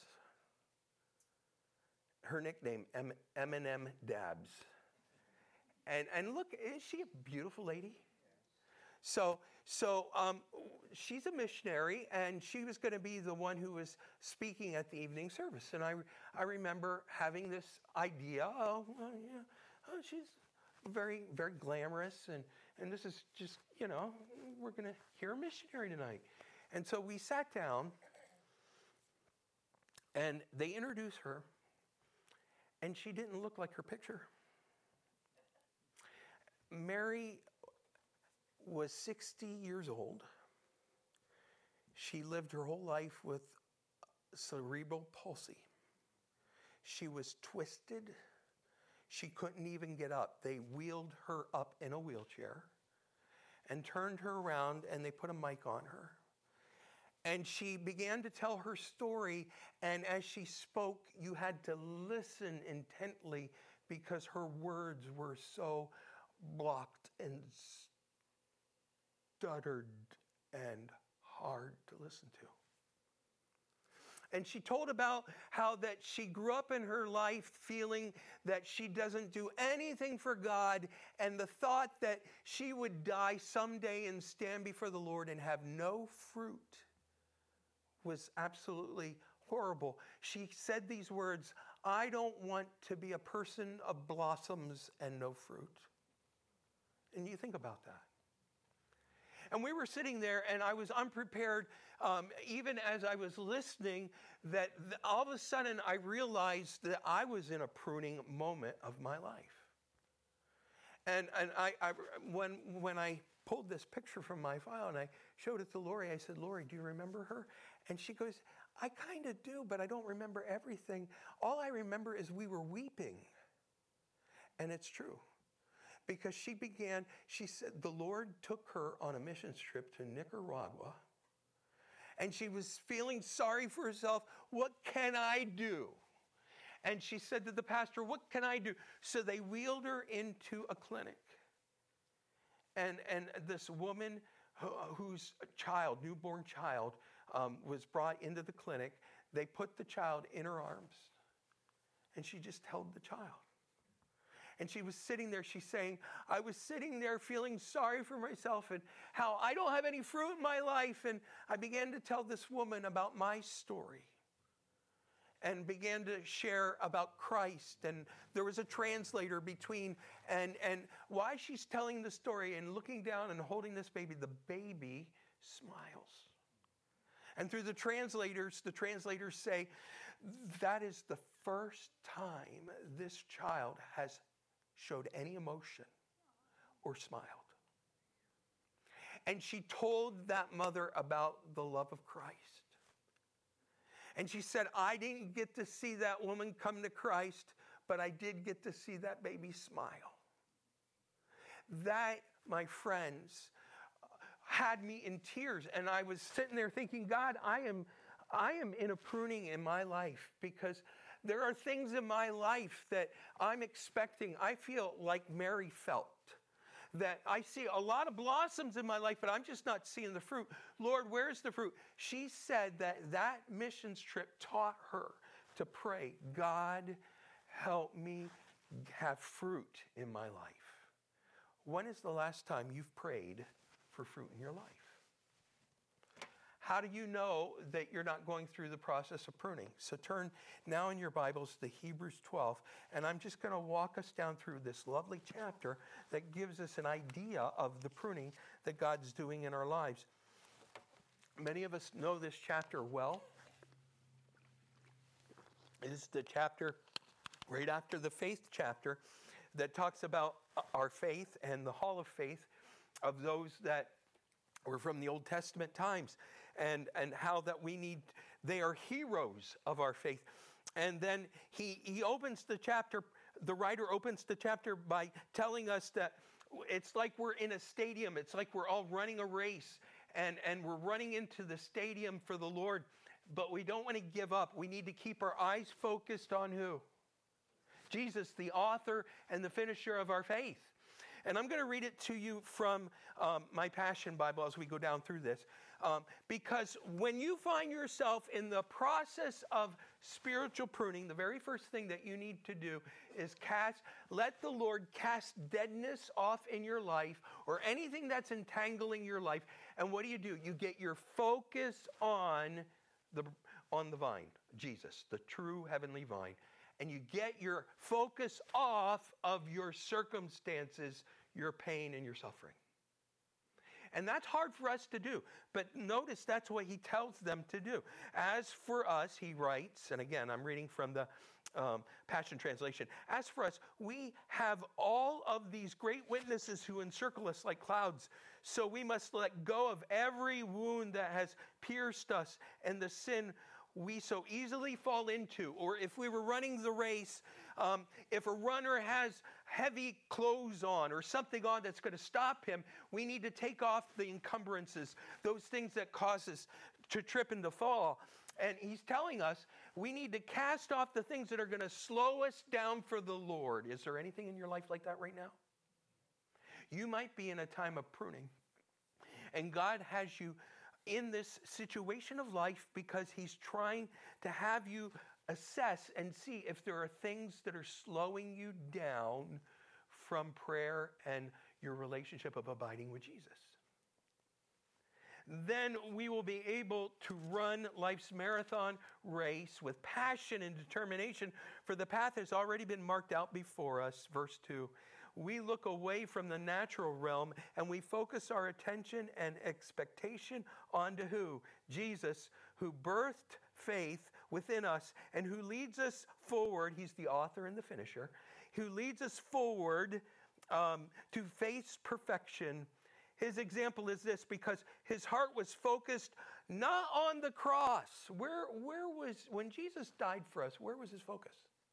Her nickname, M- Eminem Dabbs. And, and look, is she a beautiful lady? So, so um, she's a missionary, and she was going to be the one who was speaking at the evening service. And I, I remember having this idea, oh, well, yeah, oh, she's very, very glamorous, and, and this is just, you know, we're going to hear a missionary tonight. And so we sat down, and they introduced her, and she didn't look like her picture. Mary was sixty years old. She lived her whole life with cerebral palsy. She was twisted. She couldn't even get up. They wheeled her up in a wheelchair and turned her around, and they put a mic on her. And she began to tell her story, and as she spoke, you had to listen intently because her words were so blocked and stuttered and hard to listen to. And she told about how that she grew up in her life feeling that she doesn't do anything for God, and the thought that she would die someday and stand before the Lord and have no fruit was absolutely horrible. She said these words, "I don't want to be a person of blossoms and no fruit." And you think about that. And we were sitting there, and I was unprepared, um, even as I was listening, that th- all of a sudden I realized that I was in a pruning moment of my life. And and I, I when when I pulled this picture from my file and I showed it to Lori, I said, "Lori, do you remember her?" And she goes, "I kind of do, but I don't remember everything. All I remember is we were weeping." And it's true. Because she began, she said the Lord took her on a missions trip to Nicaragua, and she was feeling sorry for herself. What can I do? And she said to the pastor, "What can I do?" So they wheeled her into a clinic. And, and this woman who, whose child, newborn child, um, was brought into the clinic. They put the child in her arms, and she just held the child. And she was sitting there, she's saying, "I was sitting there feeling sorry for myself and how I don't have any fruit in my life." And I began to tell this woman about my story and began to share about Christ. And there was a translator between, and, and while she's telling the story and looking down and holding this baby, the baby smiles. And through the translators, the translators say, that is the first time this child has showed any emotion or smiled. And she told that mother about the love of Christ. And she said, "I didn't get to see that woman come to Christ, but I did get to see that baby smile." That, my friends, had me in tears. And I was sitting there thinking, God, I am, I am in a pruning in my life, because there are things in my life that I'm expecting. I feel like Mary felt, that I see a lot of blossoms in my life, but I'm just not seeing the fruit. Lord, where's the fruit? She said that that missions trip taught her to pray, "God, help me have fruit in my life." When is the last time you've prayed for fruit in your life? How do you know that you're not going through the process of pruning? So turn now in your Bibles to Hebrews twelve, and I'm just going to walk us down through this lovely chapter that gives us an idea of the pruning that God's doing in our lives. Many of us know this chapter well. It is the chapter right after the faith chapter that talks about our faith and the hall of faith of those that were from the Old Testament times, and, and how that we need, they are heroes of our faith. And then he, he opens the chapter, the writer opens the chapter by telling us that it's like we're in a stadium. It's like we're all running a race, and, and we're running into the stadium for the Lord, but we don't want to give up. We need to keep our eyes focused on who? Jesus, the author and the finisher of our faith. And I'm going to read it to you from um, my Passion Bible as we go down through this. Um, because when you find yourself in the process of spiritual pruning, the very first thing that you need to do is cast, let the Lord cast deadness off in your life or anything that's entangling your life. And what do you do? You get your focus on the, on the vine, Jesus, the true heavenly vine. And you get your focus off of your circumstances, your pain, and your suffering. And that's hard for us to do. But notice that's what he tells them to do. As for us, he writes, and again, I'm reading from the um, Passion Translation. As for us, we have all of these great witnesses who encircle us like clouds. So we must let go of every wound that has pierced us and the sin we so easily fall into. Or if we were running the race, um, if a runner has heavy clothes on or something on that's going to stop him, we need to take off the encumbrances, those things that cause us to trip and to fall. And he's telling us we need to cast off the things that are going to slow us down for the Lord. Is there anything in your life like that right now? You might be in a time of pruning, and God has you in this situation of life because he's trying to have you assess and see if there are things that are slowing you down from prayer and your relationship of abiding with Jesus. Then we will be able to run life's marathon race with passion and determination, for the path has already been marked out before us. Verse two. We look away from the natural realm and we focus our attention and expectation onto who? Jesus, who birthed faith within us and who leads us forward. He's the author and the finisher. Who leads us forward um, to faith's perfection. His example is this, because his heart was focused not on the cross. Where, where was, when Jesus died for us, where was his focus?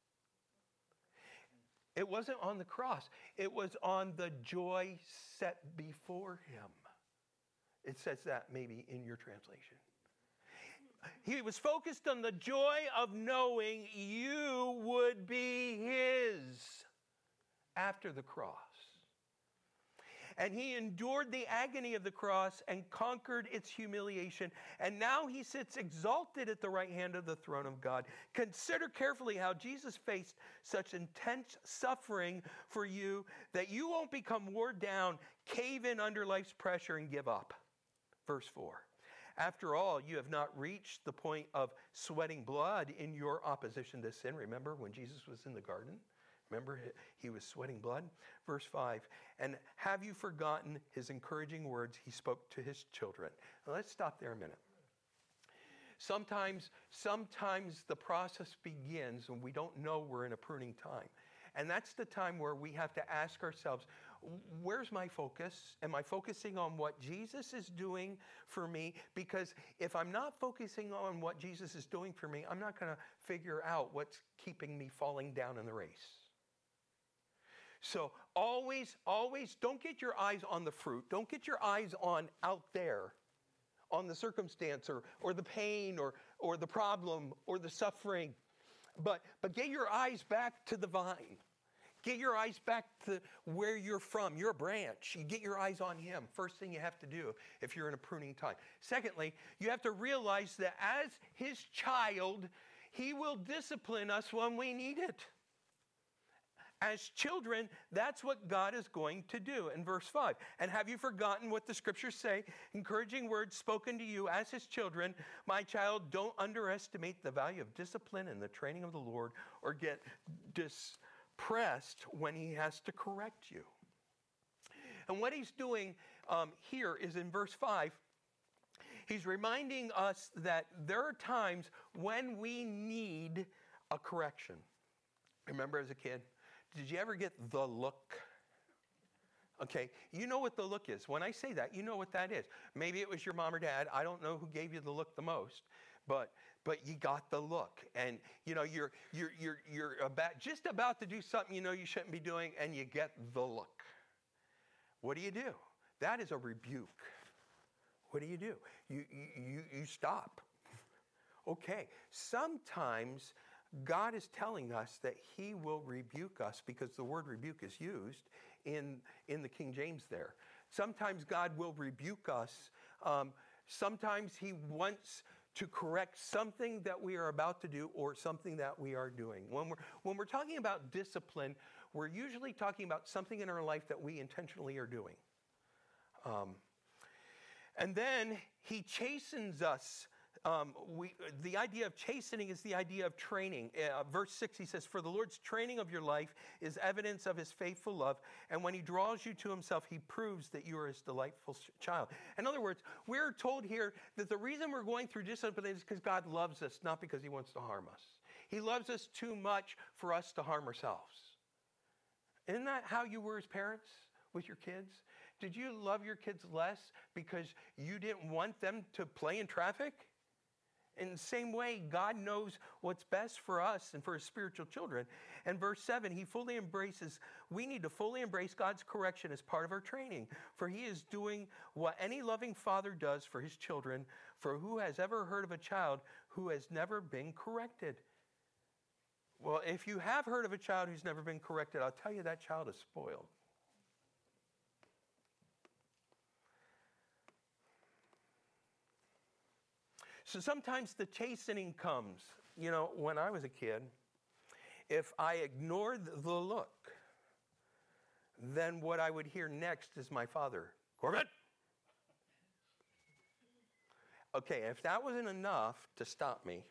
It wasn't on the cross. It was on the joy set before him. It says that maybe in your translation. He was focused on the joy of knowing you would be his after the cross. And he endured the agony of the cross and conquered its humiliation. And now he sits exalted at the right hand of the throne of God. Consider carefully how Jesus faced such intense suffering for you that you won't become worn down, cave in under life's pressure, and give up. Verse four. After all, you have not reached the point of sweating blood in your opposition to sin. Remember when Jesus was in the garden? Remember, he was sweating blood? Verse five, and have you forgotten his encouraging words he spoke to his children? Now, let's stop there a minute. Sometimes, sometimes the process begins when we don't know we're in a pruning time. And that's the time where we have to ask ourselves, where's my focus? Am I focusing on what Jesus is doing for me? Because if I'm not focusing on what Jesus is doing for me, I'm not going to figure out what's keeping me falling down in the race. So always, always don't get your eyes on the fruit. Don't get your eyes on out there, on the circumstance or, or the pain or, or the problem or the suffering. But, but get your eyes back to the vine. Get your eyes back to where you're from, your branch. You get your eyes on him. First thing you have to do if you're in a pruning time. Secondly, you have to realize that as his child, he will discipline us when we need it. As children, that's what God is going to do. In verse five, and have you forgotten what the scriptures say? Encouraging words spoken to you as his children. My child, don't underestimate the value of discipline and the training of the Lord, or get depressed when he has to correct you. And what he's doing um, here is in verse five, he's reminding us that there are times when we need a correction. Remember as a kid? Did you ever get the look? Okay, you know what the look is. When I say that, you know what that is. Maybe it was your mom or dad. I don't know who gave you the look the most, but but you got the look. And you know, you're you're you're you're about just about to do something you know you shouldn't be doing, and you get the look. What do you do? That is a rebuke. What do you do? You you you stop. Okay, sometimes God is telling us that he will rebuke us because the word rebuke is used in, in the King James there. Sometimes God will rebuke us. Um, sometimes he wants to correct something that we are about to do or something that we are doing. When we're, when we're talking about discipline, we're usually talking about something in our life that we intentionally are doing. Um, and then he chastens us. Um, we, the idea of chastening is the idea of training. Uh, verse six, he says, "For the Lord's training of your life is evidence of his faithful love, and when he draws you to himself, he proves that you are his delightful child." In other words, we're told here that the reason we're going through discipline is because God loves us, not because he wants to harm us. He loves us too much for us to harm ourselves. Isn't that how you were as parents with your kids? Did you love your kids less because you didn't want them to play in traffic? In the same way, God knows what's best for us and for his spiritual children. And verse seven, he fully embraces, we need to fully embrace God's correction as part of our training. For he is doing what any loving father does for his children. For who has ever heard of a child who has never been corrected? Well, if you have heard of a child who's never been corrected, I'll tell you that child is spoiled. So sometimes the chastening comes. You know, when I was a kid, if I ignored the look, then what I would hear next is my father, "Corbett!" Okay, if that wasn't enough to stop me,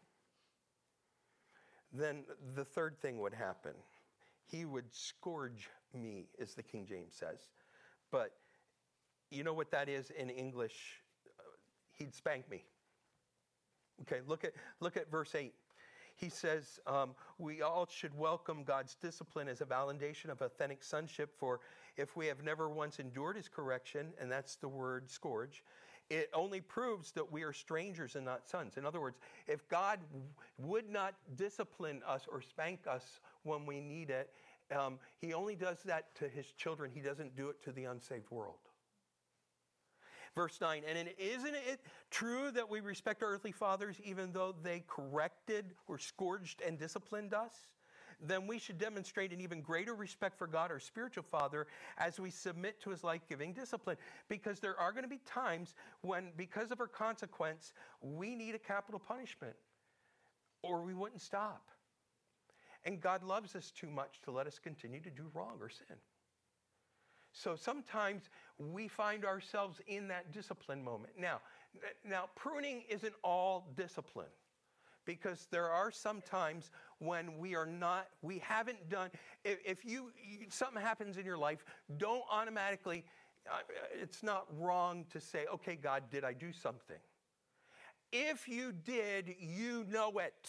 then the third thing would happen. He would scourge me, as the King James says. But you know what that is in English? He'd spank me. Okay, look at look at verse eight. He says, um, we all should welcome God's discipline as a validation of authentic sonship, for if we have never once endured his correction, and that's the word scourge, it only proves that we are strangers and not sons. In other words, if God w- would not discipline us or spank us when we need it, um, he only does that to his children. He doesn't do it to the unsaved world. Verse nine, and isn't it true that we respect our earthly fathers even though they corrected or scourged and disciplined us? Then we should demonstrate an even greater respect for God, our spiritual Father, as we submit to his life-giving discipline. Because there are going to be times when, because of our consequence, we need a capital punishment, or we wouldn't stop. And God loves us too much to let us continue to do wrong or sin. So sometimes we find ourselves in that discipline moment. Now, now pruning isn't all discipline, because there are some times when we are not, we haven't done, if, if you, you, something happens in your life, don't automatically, uh, it's not wrong to say, okay, God, did I do something? If you did, you know it.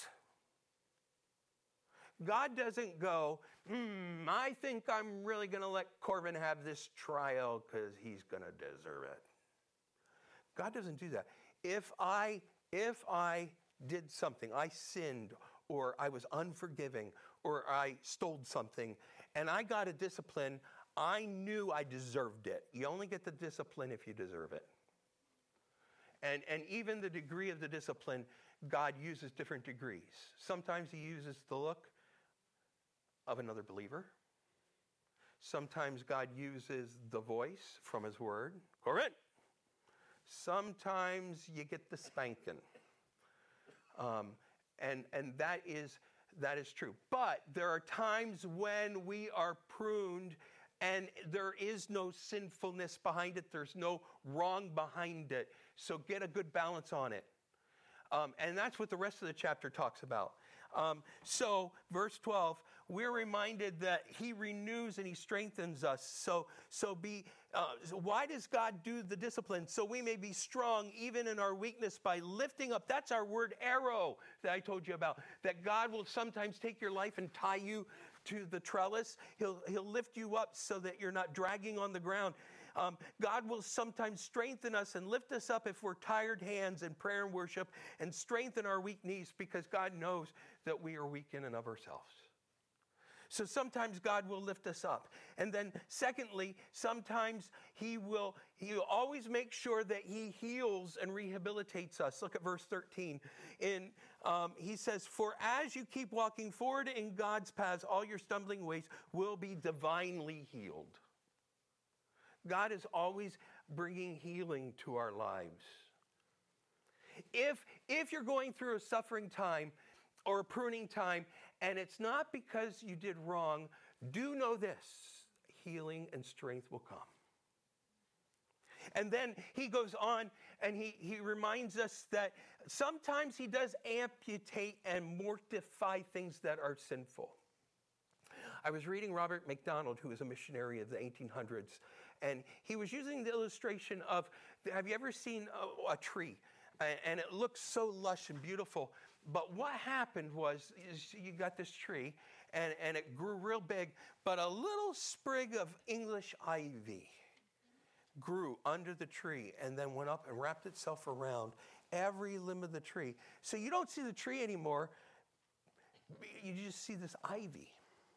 God doesn't go, hmm, I think I'm really going to let Corbin have this trial because he's going to deserve it. God doesn't do that. If I, if I did something, I sinned, or I was unforgiving, or I stole something, and I got a discipline, I knew I deserved it. You only get the discipline if you deserve it. And, and even the degree of the discipline, God uses different degrees. Sometimes he uses the look of another believer. Sometimes God uses the voice from his word. Corbin! Sometimes you get the spanking. Um, and and that is that is true. But there are times when we are pruned and there is no sinfulness behind it. There's no wrong behind it. So get a good balance on it. Um, and that's what the rest of the chapter talks about. Um, so, verse twelve, we're reminded that he renews and he strengthens us. So, so be. Uh, so why does God do the discipline? So we may be strong even in our weakness by lifting up. That's our word arrow that I told you about. That God will sometimes take your life and tie you to the trellis. He'll, he'll lift you up so that you're not dragging on the ground. Um, God will sometimes strengthen us and lift us up if we're tired hands in prayer and worship, and strengthen our weak knees, because God knows that we are weak in and of ourselves. So sometimes God will lift us up. And then secondly, sometimes he will he'll always make sure that he heals and rehabilitates us. Look at verse thirteen. In um, he says, "For as you keep walking forward in God's paths, all your stumbling ways will be divinely healed." God is always bringing healing to our lives. If, if you're going through a suffering time or a pruning time, and it's not because you did wrong, do know this: healing and strength will come. And then he goes on and he, he reminds us that sometimes he does amputate and mortify things that are sinful. I was reading Robert MacDonald, who was a missionary of the eighteen hundreds, and he was using the illustration of, have you ever seen a, a tree? And it looks so lush and beautiful. But what happened was, is you got this tree, and, and it grew real big, but a little sprig of English ivy grew under the tree and then went up and wrapped itself around every limb of the tree. So you don't see the tree anymore. You just see this ivy.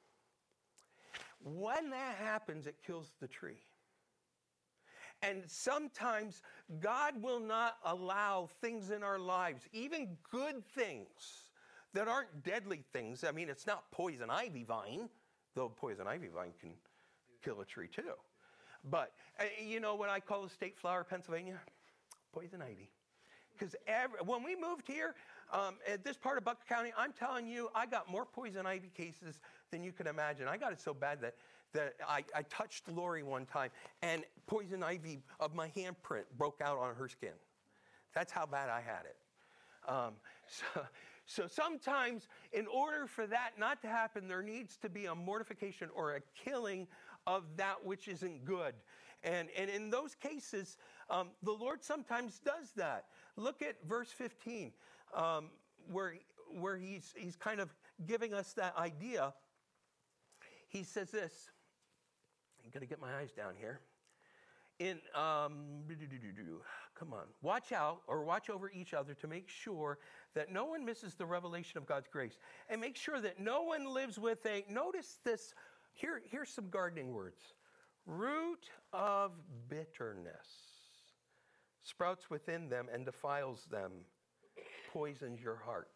When that happens, it kills the tree. And sometimes God will not allow things in our lives, even good things that aren't deadly things. I mean, it's not poison ivy vine, though poison ivy vine can kill a tree too. But uh, you know what I call the state flower of Pennsylvania? Poison ivy. Because when we moved here, um, at this part of Bucks County, I'm telling you, I got more poison ivy cases than you can imagine. I got it so bad that that I, I touched Lori one time, and poison ivy of my handprint broke out on her skin. That's how bad I had it. Um, so, so sometimes, in order for that not to happen, there needs to be a mortification or a killing of that which isn't good. And, and in those cases, um, the Lord sometimes does that. Look at verse fifteen, um, where, where he's, he's kind of giving us that idea. He says this. I'm going to get my eyes down here. In, um, come on, watch out or watch over each other to make sure that no one misses the revelation of God's grace. And make sure that no one lives with a, notice this, here, here's some gardening words. Root of bitterness sprouts within them and defiles them, poisons your heart.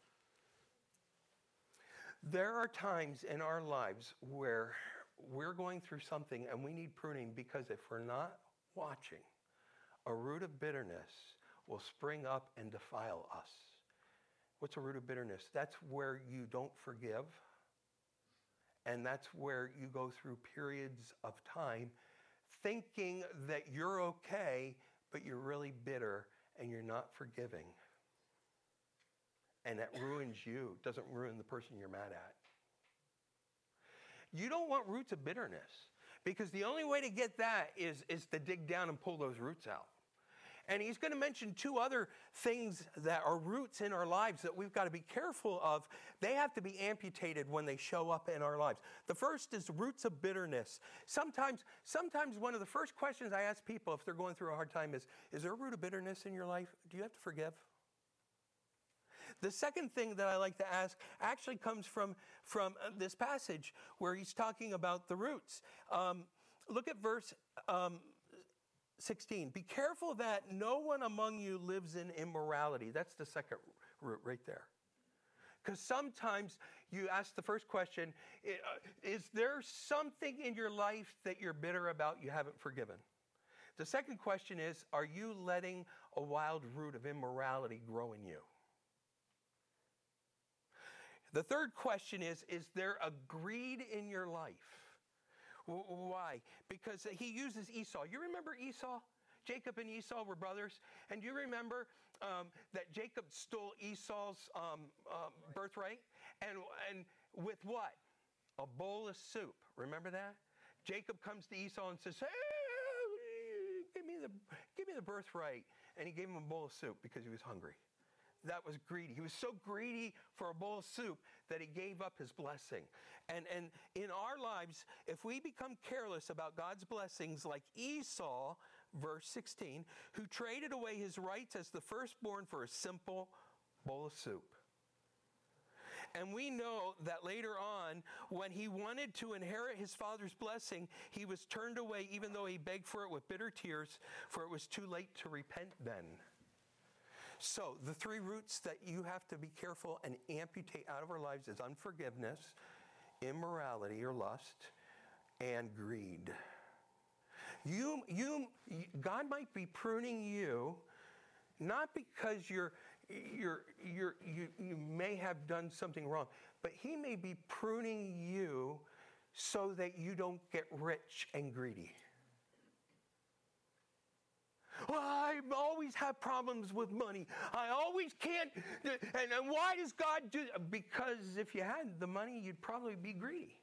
There are times in our lives where we're going through something and we need pruning, because if we're not watching, a root of bitterness will spring up and defile us. What's a root of bitterness? That's where you don't forgive, and that's where you go through periods of time thinking that you're okay, but you're really bitter and you're not forgiving. And that ruins you. It doesn't ruin the person you're mad at. You don't want roots of bitterness, because the only way to get that is, is to dig down and pull those roots out. And he's going to mention two other things that are roots in our lives that we've got to be careful of. They have to be amputated when they show up in our lives. The first is roots of bitterness. Sometimes, sometimes one of the first questions I ask people if they're going through a hard time is, is there a root of bitterness in your life? Do you have to forgive? The second thing that I like to ask actually comes from, from this passage where he's talking about the roots. Um, look at verse um, sixteen. Be careful that no one among you lives in immorality. That's the second root right there. Because sometimes you ask the first question, is there something in your life that you're bitter about you haven't forgiven? The second question is, are you letting a wild root of immorality grow in you? The third question is, is there a greed in your life? Why? Because he uses Esau. You remember Esau? Jacob and Esau were brothers. And you remember um, that Jacob stole Esau's um, um, birthright? And, and with what? A bowl of soup. Remember that? Jacob comes to Esau and says, hey, give me the, give me the birthright. And he gave him a bowl of soup because he was hungry. that was greedy. He was so greedy for a bowl of soup that he gave up his blessing. And, and in our lives, if we become careless about God's blessings like Esau, verse sixteen, who traded away his rights as the firstborn for a simple bowl of soup. And we know that later on, when he wanted to inherit his father's blessing, he was turned away even though he begged for it with bitter tears, for it was too late to repent then. So the three roots that you have to be careful and amputate out of our lives is unforgiveness, immorality or lust, and greed. You, you, God might be pruning you, not because you're, you're, you're, you, you may have done something wrong, but he may be pruning you so that you don't get rich and greedy. Well, I always have problems with money. I always can't. And, and why does God do that? Because if you had the money, you'd probably be greedy.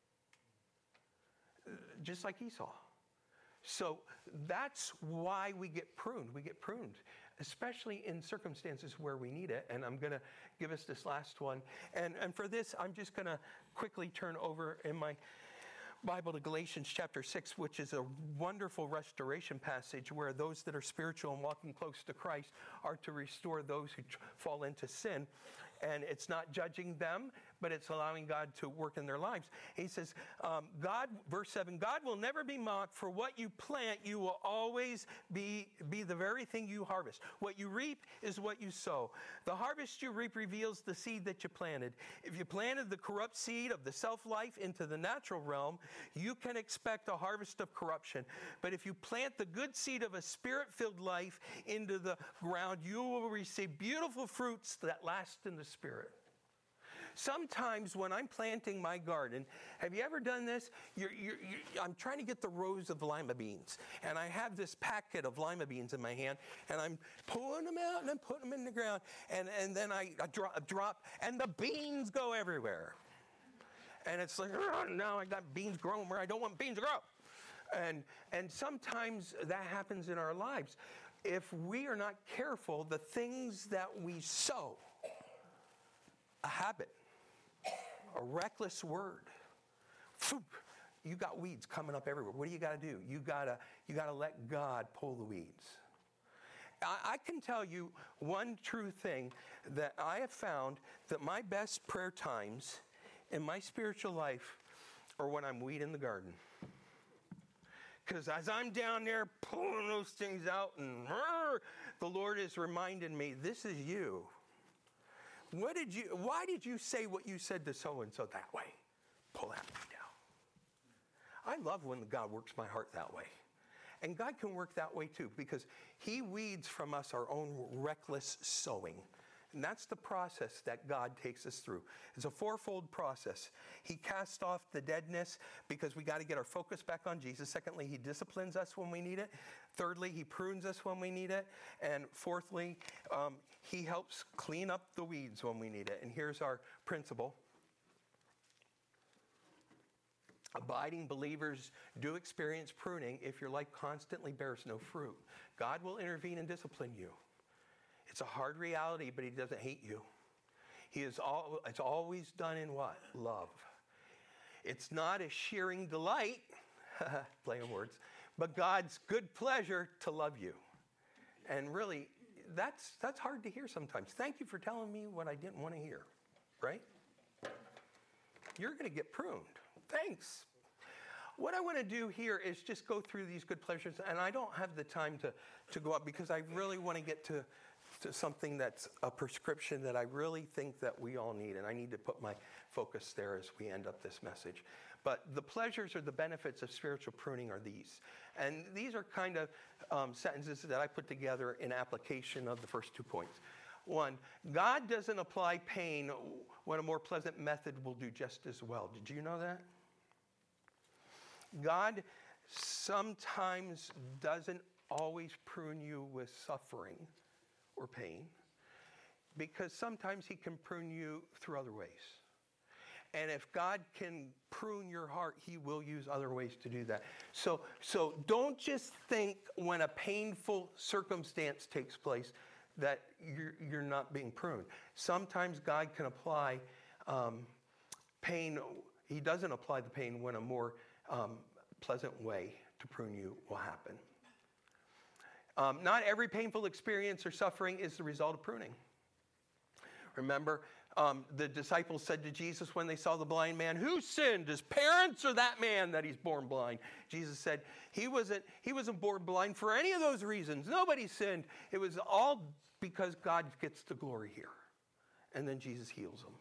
Just like Esau. So that's why we get pruned. We get pruned, especially in circumstances where we need it. And I'm going to give us this last one. And, and for this, I'm just going to quickly turn over in my Bible to Galatians chapter six, which is a wonderful restoration passage where those that are spiritual and walking close to Christ are to restore those who tr- fall into sin. And it's not judging them, but it's allowing God to work in their lives. He says, um, God, verse seven, God will never be mocked. For what you plant, you will always be, be the very thing you harvest. What you reap is what you sow. The harvest you reap reveals the seed that you planted. If you planted the corrupt seed of the self-life into the natural realm, you can expect a harvest of corruption. But if you plant the good seed of a spirit-filled life into the ground, you will receive beautiful fruits that last in the Spirit. Sometimes when I'm planting my garden, have you ever done this? You're, you're, you're, I'm trying to get the rows of lima beans, and I have this packet of lima beans in my hand, and I'm pulling them out and I'm putting them in the ground, and, and then I, I drop, drop, and the beans go everywhere. And it's like, oh, now I got beans growing where I don't want beans to grow. And, and sometimes that happens in our lives. If we are not careful, the things that we sow, a habit, a reckless word, you got weeds coming up everywhere. What do you got to do? You gotta, you gotta let God pull the weeds. I, I can tell you one true thing that I have found, that my best prayer times in my spiritual life are when I'm weeding the garden. Because as I'm down there pulling those things out, and rrr, the Lord is reminding me, this is you. What did you? Why did you say what you said to so-and-so that way? Pull that weed out. I love when God works my heart that way. And God can work that way too, because he weeds from us our own reckless sowing. And that's the process that God takes us through. It's a fourfold process. He casts off the deadness because we got to get our focus back on Jesus. Secondly, he disciplines us when we need it. Thirdly, he prunes us when we need it. And fourthly, um, he helps clean up the weeds when we need it. And here's our principle. Abiding believers do experience pruning if your life constantly bears no fruit. God will intervene and discipline you. It's a hard reality, but he doesn't hate you. He is all, it's always done in what? Love. It's not a shearing delight, play on words, but God's good pleasure to love you. And really, that's, that's hard to hear sometimes. Thank you for telling me what I didn't want to hear, right? You're going to get pruned. Thanks. What I want to do here is just go through these good pleasures, and I don't have the time to, to go up because I really want to get to to something that's a prescription that I really think that we all need, and I need to put my focus there as we end up this message. But the pleasures or the benefits of spiritual pruning are these. And these are kind of um, sentences that I put together in application of the first two points. One, God doesn't apply pain when a more pleasant method will do just as well. Did you know that? God sometimes doesn't always prune you with suffering or pain, because sometimes he can prune you through other ways. And if God can prune your heart, he will use other ways to do that. So, so don't just think when a painful circumstance takes place that you're, you're not being pruned. Sometimes God can apply um, pain. He doesn't apply the pain when a more um, pleasant way to prune you will happen. Um, not every painful experience or suffering is the result of pruning. Remember, um, the disciples said to Jesus when they saw the blind man, "Who sinned, his parents or that man that he's born blind?" Jesus said he wasn't, he wasn't born blind for any of those reasons. Nobody sinned. It was all because God gets the glory here. And then Jesus heals them.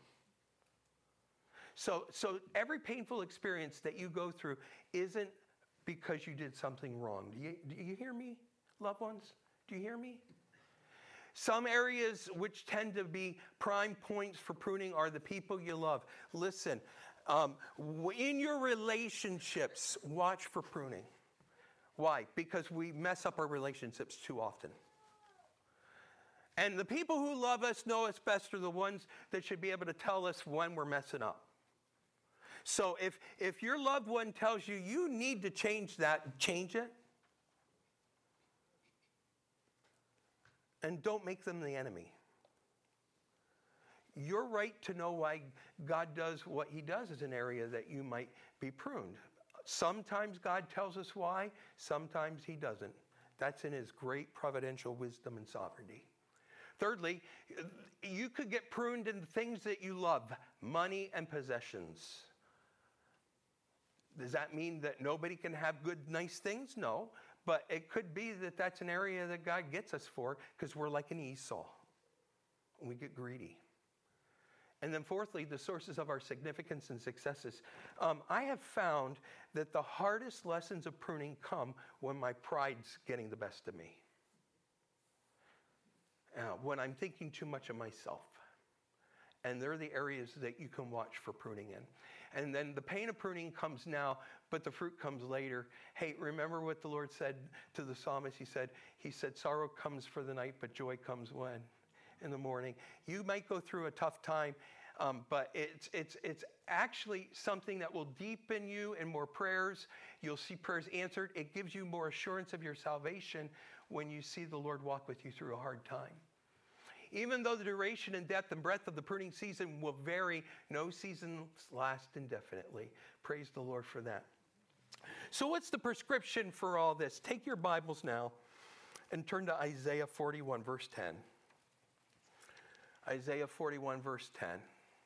So, so every painful experience that you go through isn't because you did something wrong. Do you, do you hear me, loved ones? Do you hear me? Some areas which tend to be prime points for pruning are the people you love. Listen, um, in your relationships, watch for pruning. Why? Because we mess up our relationships too often. And the people who love us, know us best, are the ones that should be able to tell us when we're messing up. So if, if your loved one tells you you need to change that, change it. And don't make them the enemy. You're right to know why God does what he does is an area that you might be pruned. Sometimes God tells us why, sometimes he doesn't. That's in his great providential wisdom and sovereignty. Thirdly, you could get pruned in the things that you love, money and possessions. Does that mean that nobody can have good, nice things? No. But it could be that that's an area that God gets us for because we're like an Esau. And we get greedy. And then fourthly, the sources of our significance and successes. Um, I have found that the hardest lessons of pruning come when my pride's getting the best of me. Uh, when I'm thinking too much of myself. And they're the areas that you can watch for pruning in. And then the pain of pruning comes now, but the fruit comes later. Hey, remember what the Lord said to the psalmist? He said, he said, sorrow comes for the night, but joy comes when? In the morning. You might go through a tough time, um, but it's, it's, it's actually something that will deepen you in more prayers. You'll see prayers answered. It gives you more assurance of your salvation when you see the Lord walk with you through a hard time. Even though the duration and depth and breadth of the pruning season will vary, no seasons last indefinitely. Praise the Lord for that. So what's the prescription for all this? Take your Bibles now and turn to Isaiah forty-one, verse ten. Isaiah forty-one, verse ten.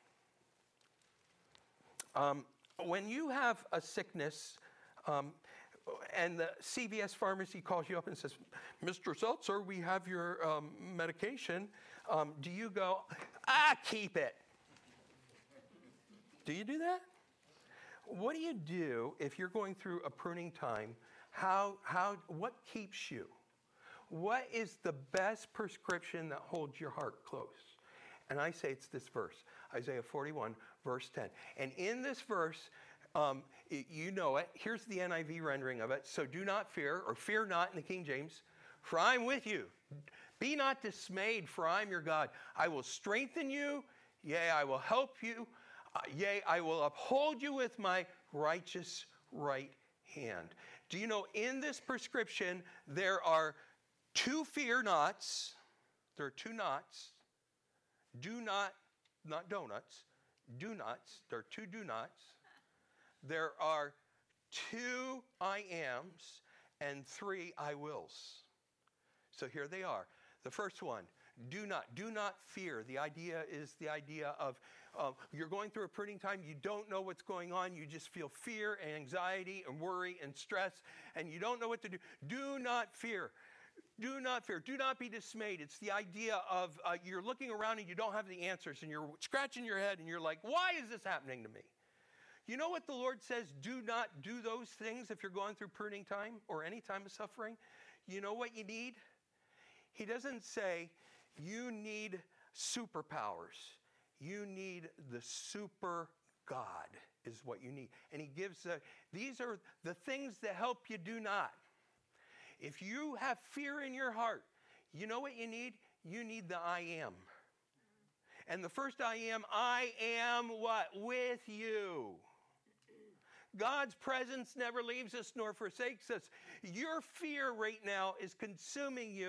Um, when you have a sickness, um, and the C V S pharmacy calls you up and says, Mister Seltzer, we have your um, medication. Um, do you go, ah, keep it? Do you do that? What do you do if you're going through a pruning time? How, how, what keeps you? What is the best prescription that holds your heart close? And I say it's this verse, Isaiah forty-one, verse ten. And in this verse, Um, it, you know it. Here's the N I V rendering of it. So do not fear, or fear not in the King James, for I am with you. Be not dismayed, for I am your God. I will strengthen you. Yea, I will help you. Uh, yea, I will uphold you with my righteous right hand. Do you know in this prescription there are two fear nots. There are two nots. Do not, not donuts. Do nots. There are two do nots. There are two I ams and three I wills. So here they are. The first one, do not, do not fear. The idea is the idea of uh, you're going through a pruning time. You don't know what's going on. You just feel fear and anxiety and worry and stress, and you don't know what to do. Do not fear. Do not fear. Do not be dismayed. It's the idea of uh, you're looking around and you don't have the answers, and you're scratching your head, and you're like, why is this happening to me? You know what the Lord says? Do not do those things if you're going through pruning time or any time of suffering. You know what you need? He doesn't say you need superpowers. You need the super God is what you need. And he gives, uh, these are the things that help you do not. If you have fear in your heart, you know what you need? You need the I am. And the first I am, I am what? With you. God's presence never leaves us nor forsakes us. Your fear right now is consuming you.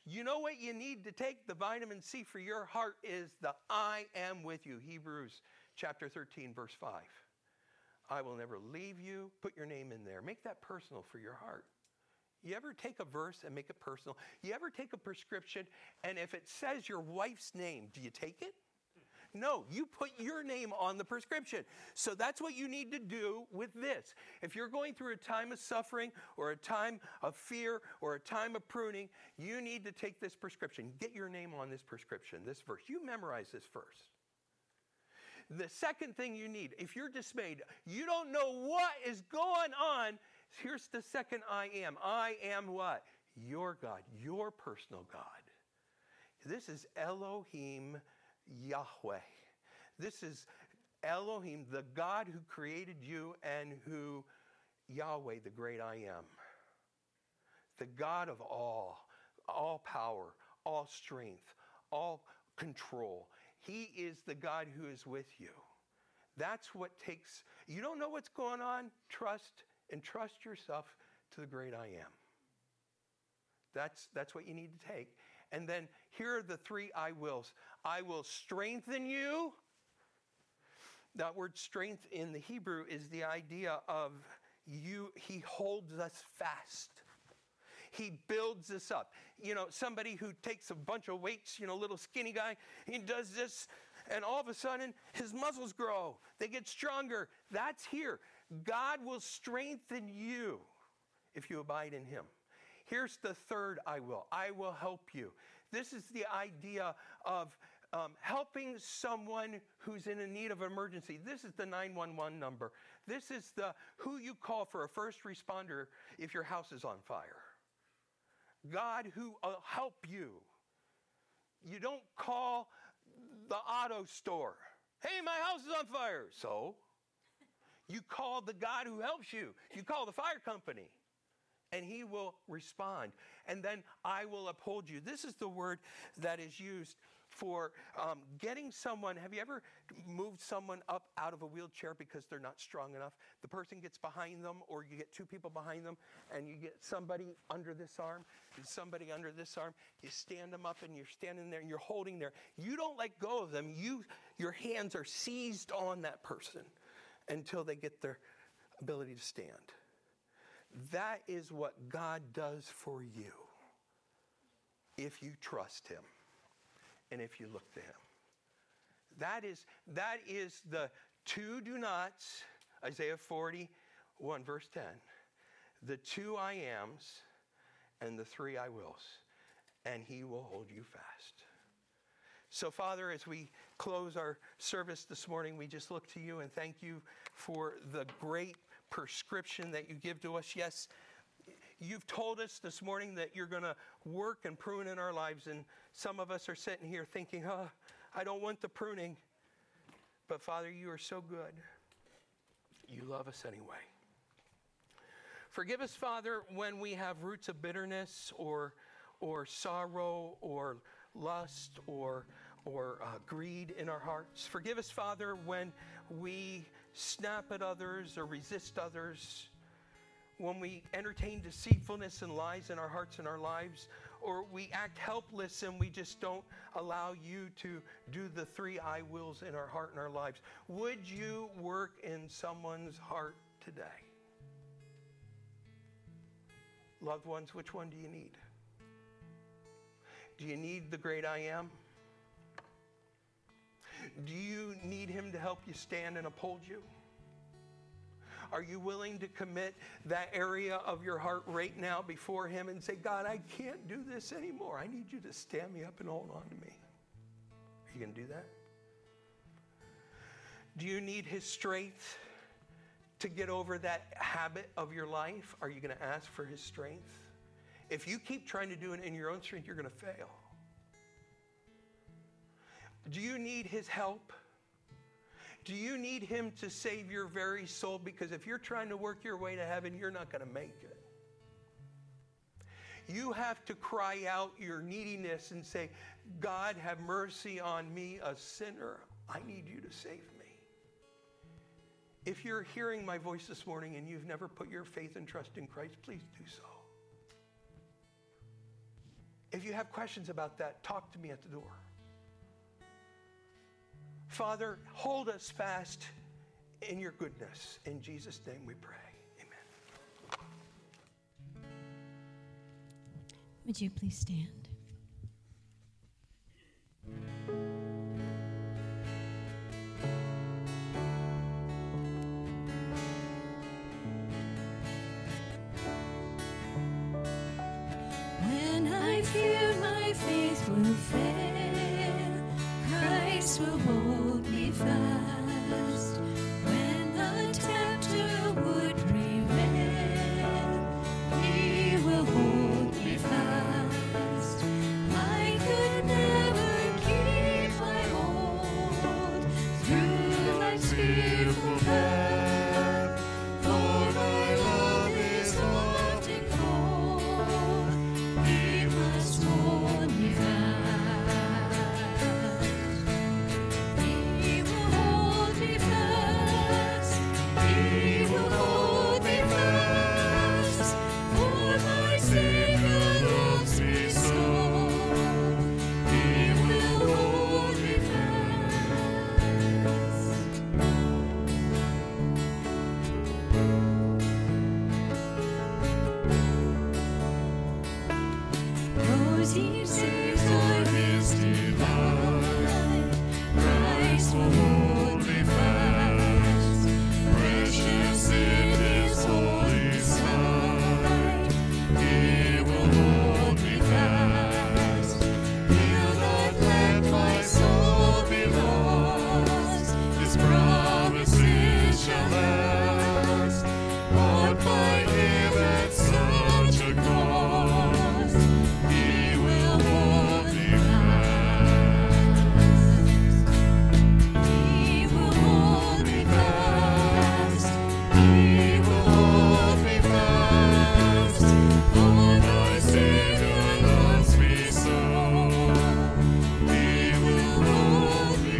You know what you need to take the vitamin C for your heart is the I am with you. Hebrews chapter thirteen, verse five. I will never leave you. Put your name in there. Make that personal for your heart. You ever take a verse and make it personal? You ever take a prescription and if it says your wife's name, do you take it? No, you put your name on the prescription. So that's what you need to do with this. If you're going through a time of suffering or a time of fear or a time of pruning, you need to take this prescription. Get your name on this prescription, this verse. You memorize this verse. The second thing you need, if you're dismayed, you don't know what is going on, here's the second I am. I am what? Your God, your personal God. This is Elohim Yahweh. This is Elohim, the God who created you and who, Yahweh, the great I am. The God of all, all power, all strength, all control. He is the God who is with you. That's what takes, you don't know what's going on? Trust and trust yourself to the great I am. That's, that's what you need to take. And then here are the three I wills. I will strengthen you. That word strength in the Hebrew is the idea of you, he holds us fast. He builds us up. You know, somebody who takes a bunch of weights, you know, little skinny guy, he does this, and all of a sudden his muscles grow. They get stronger. That's here. God will strengthen you if you abide in him. Here's the third I will. I will help you. This is the idea of um, helping someone who's in a need of emergency. This is the nine one one number. This is the who you call for a first responder if your house is on fire. God who will help you. You don't call the auto store. Hey, my house is on fire. So you call the God who helps you. You call the fire company. And he will respond. And then I will uphold you. This is the word that is used for um, getting someone. Have you ever moved someone up out of a wheelchair because they're not strong enough? The person gets behind them, or you get two people behind them, and you get somebody under this arm and somebody under this arm. You stand them up, and you're standing there, and you're holding there. You don't let go of them. You, your hands are seized on that person until they get their ability to stand. That is what God does for you if you trust him and if you look to him. That is, that is the two do nots, Isaiah forty-one, verse ten. The two I ams and the three I wills, and he will hold you fast. So, Father, as we close our service this morning, we just look to you and thank you for the great prescription that you give to us. Yes, you've told us this morning that you're going to work and prune in our lives, and some of us are sitting here thinking, oh, I don't want the pruning. But Father, you are so good. You love us anyway. Forgive us, Father, when we have roots of bitterness or or sorrow or lust or or uh, greed in our hearts. Forgive us, Father, when we snap at others or resist others, when we entertain deceitfulness and lies in our hearts and our lives, or we act helpless and we just don't allow you to do the three I wills in our heart and our lives. Would you work in someone's heart today? Loved ones, which one do you need? Do you need the great I am? Do you need him to help you stand and uphold you? Are you willing to commit that area of your heart right now before him and say, God, I can't do this anymore. I need you to stand me up and hold on to me. Are you going to do that? Do you need his strength to get over that habit of your life? Are you going to ask for his strength? If you keep trying to do it in your own strength, you're going to fail. Do you need his help? Do you need him to save your very soul? Because if you're trying to work your way to heaven, you're not going to make it. You have to cry out your neediness and say, God, have mercy on me, a sinner. I need you to save me. If you're hearing my voice this morning and you've never put your faith and trust in Christ, please do so. If you have questions about that, talk to me at the door. Father, hold us fast in your goodness. In Jesus' name we pray. Amen. Would you please stand? When I fear my faith will fail, Christ will hold me fast. When the tempter would prevail, he will hold me fast. I could never keep my hold through life's fearful path, for my love is often cold. He must hold me fast. He will hold me fast. He will hold me fast. For my Savior loves me so. He will hold me fast. Those he saves are his delight. Christ will hold me fast. Precious in his holy sight. He will hold me fast. He'll not let my soul be lost. His promises shall last. Bought by him at such a cost. He will hold me fast. He will hold me fast. He will hold me fast. For my Savior loves me so. He will hold me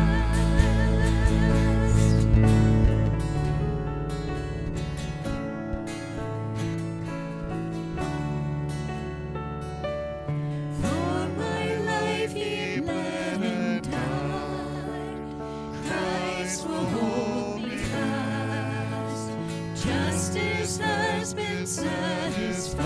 For my life he bled and died. Christ will hold me fast. Justice has been satisfied.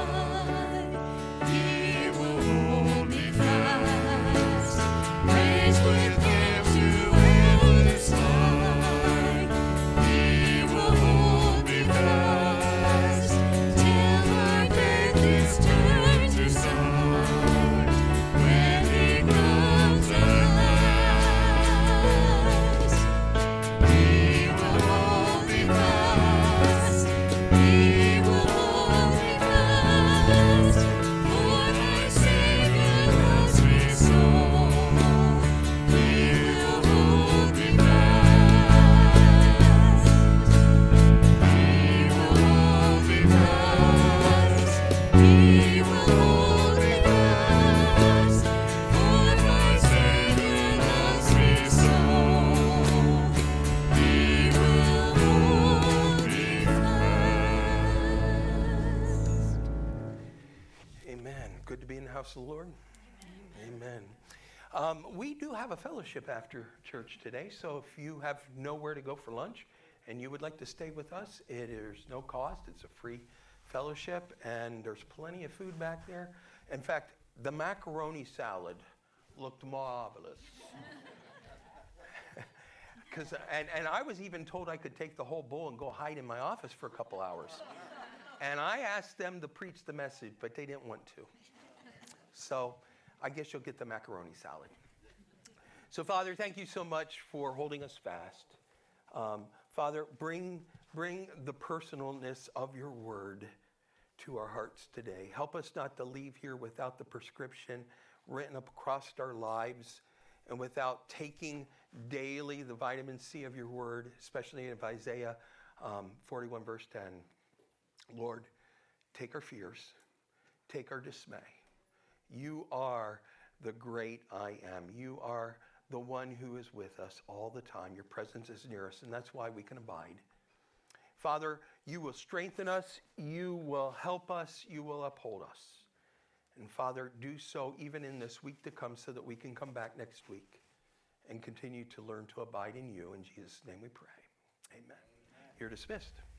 He will hold me fast. Praise with him to endless light. He will hold me fast. Till our faith is turned to sight. When he comes at last, he will hold me fast. He will hold me fast. For my Savior loves me so. He will hold me fast. He will hold me fast. He will hold me fast. For my Savior loves me so. He will hold me fast. Amen. Good to be in the house of the Lord. Amen. Um, we do have a fellowship after church today, so if you have nowhere to go for lunch and you would like to stay with us, it is no cost. It's a free fellowship, and there's plenty of food back there. In fact, the macaroni salad looked marvelous. Cause, and, and I was even told I could take the whole bowl and go hide in my office for a couple hours. And I asked them to preach the message, but they didn't want to. So I guess you'll get the macaroni salad. So, Father, thank you so much for holding us fast. Um, Father, bring, bring the personalness of your word to our hearts today. Help us not to leave here without the prescription written up across our lives and without taking daily the vitamin C of your word, especially in Isaiah um, forty-one, verse ten. Lord, take our fears, take our dismay. You are the great I am. You are the one who is with us all the time. Your presence is near us, and that's why we can abide. Father, you will strengthen us, you will help us, you will uphold us. And Father, do so even in this week to come so that we can come back next week and continue to learn to abide in you. In Jesus' name we pray. Amen. Amen. You're dismissed.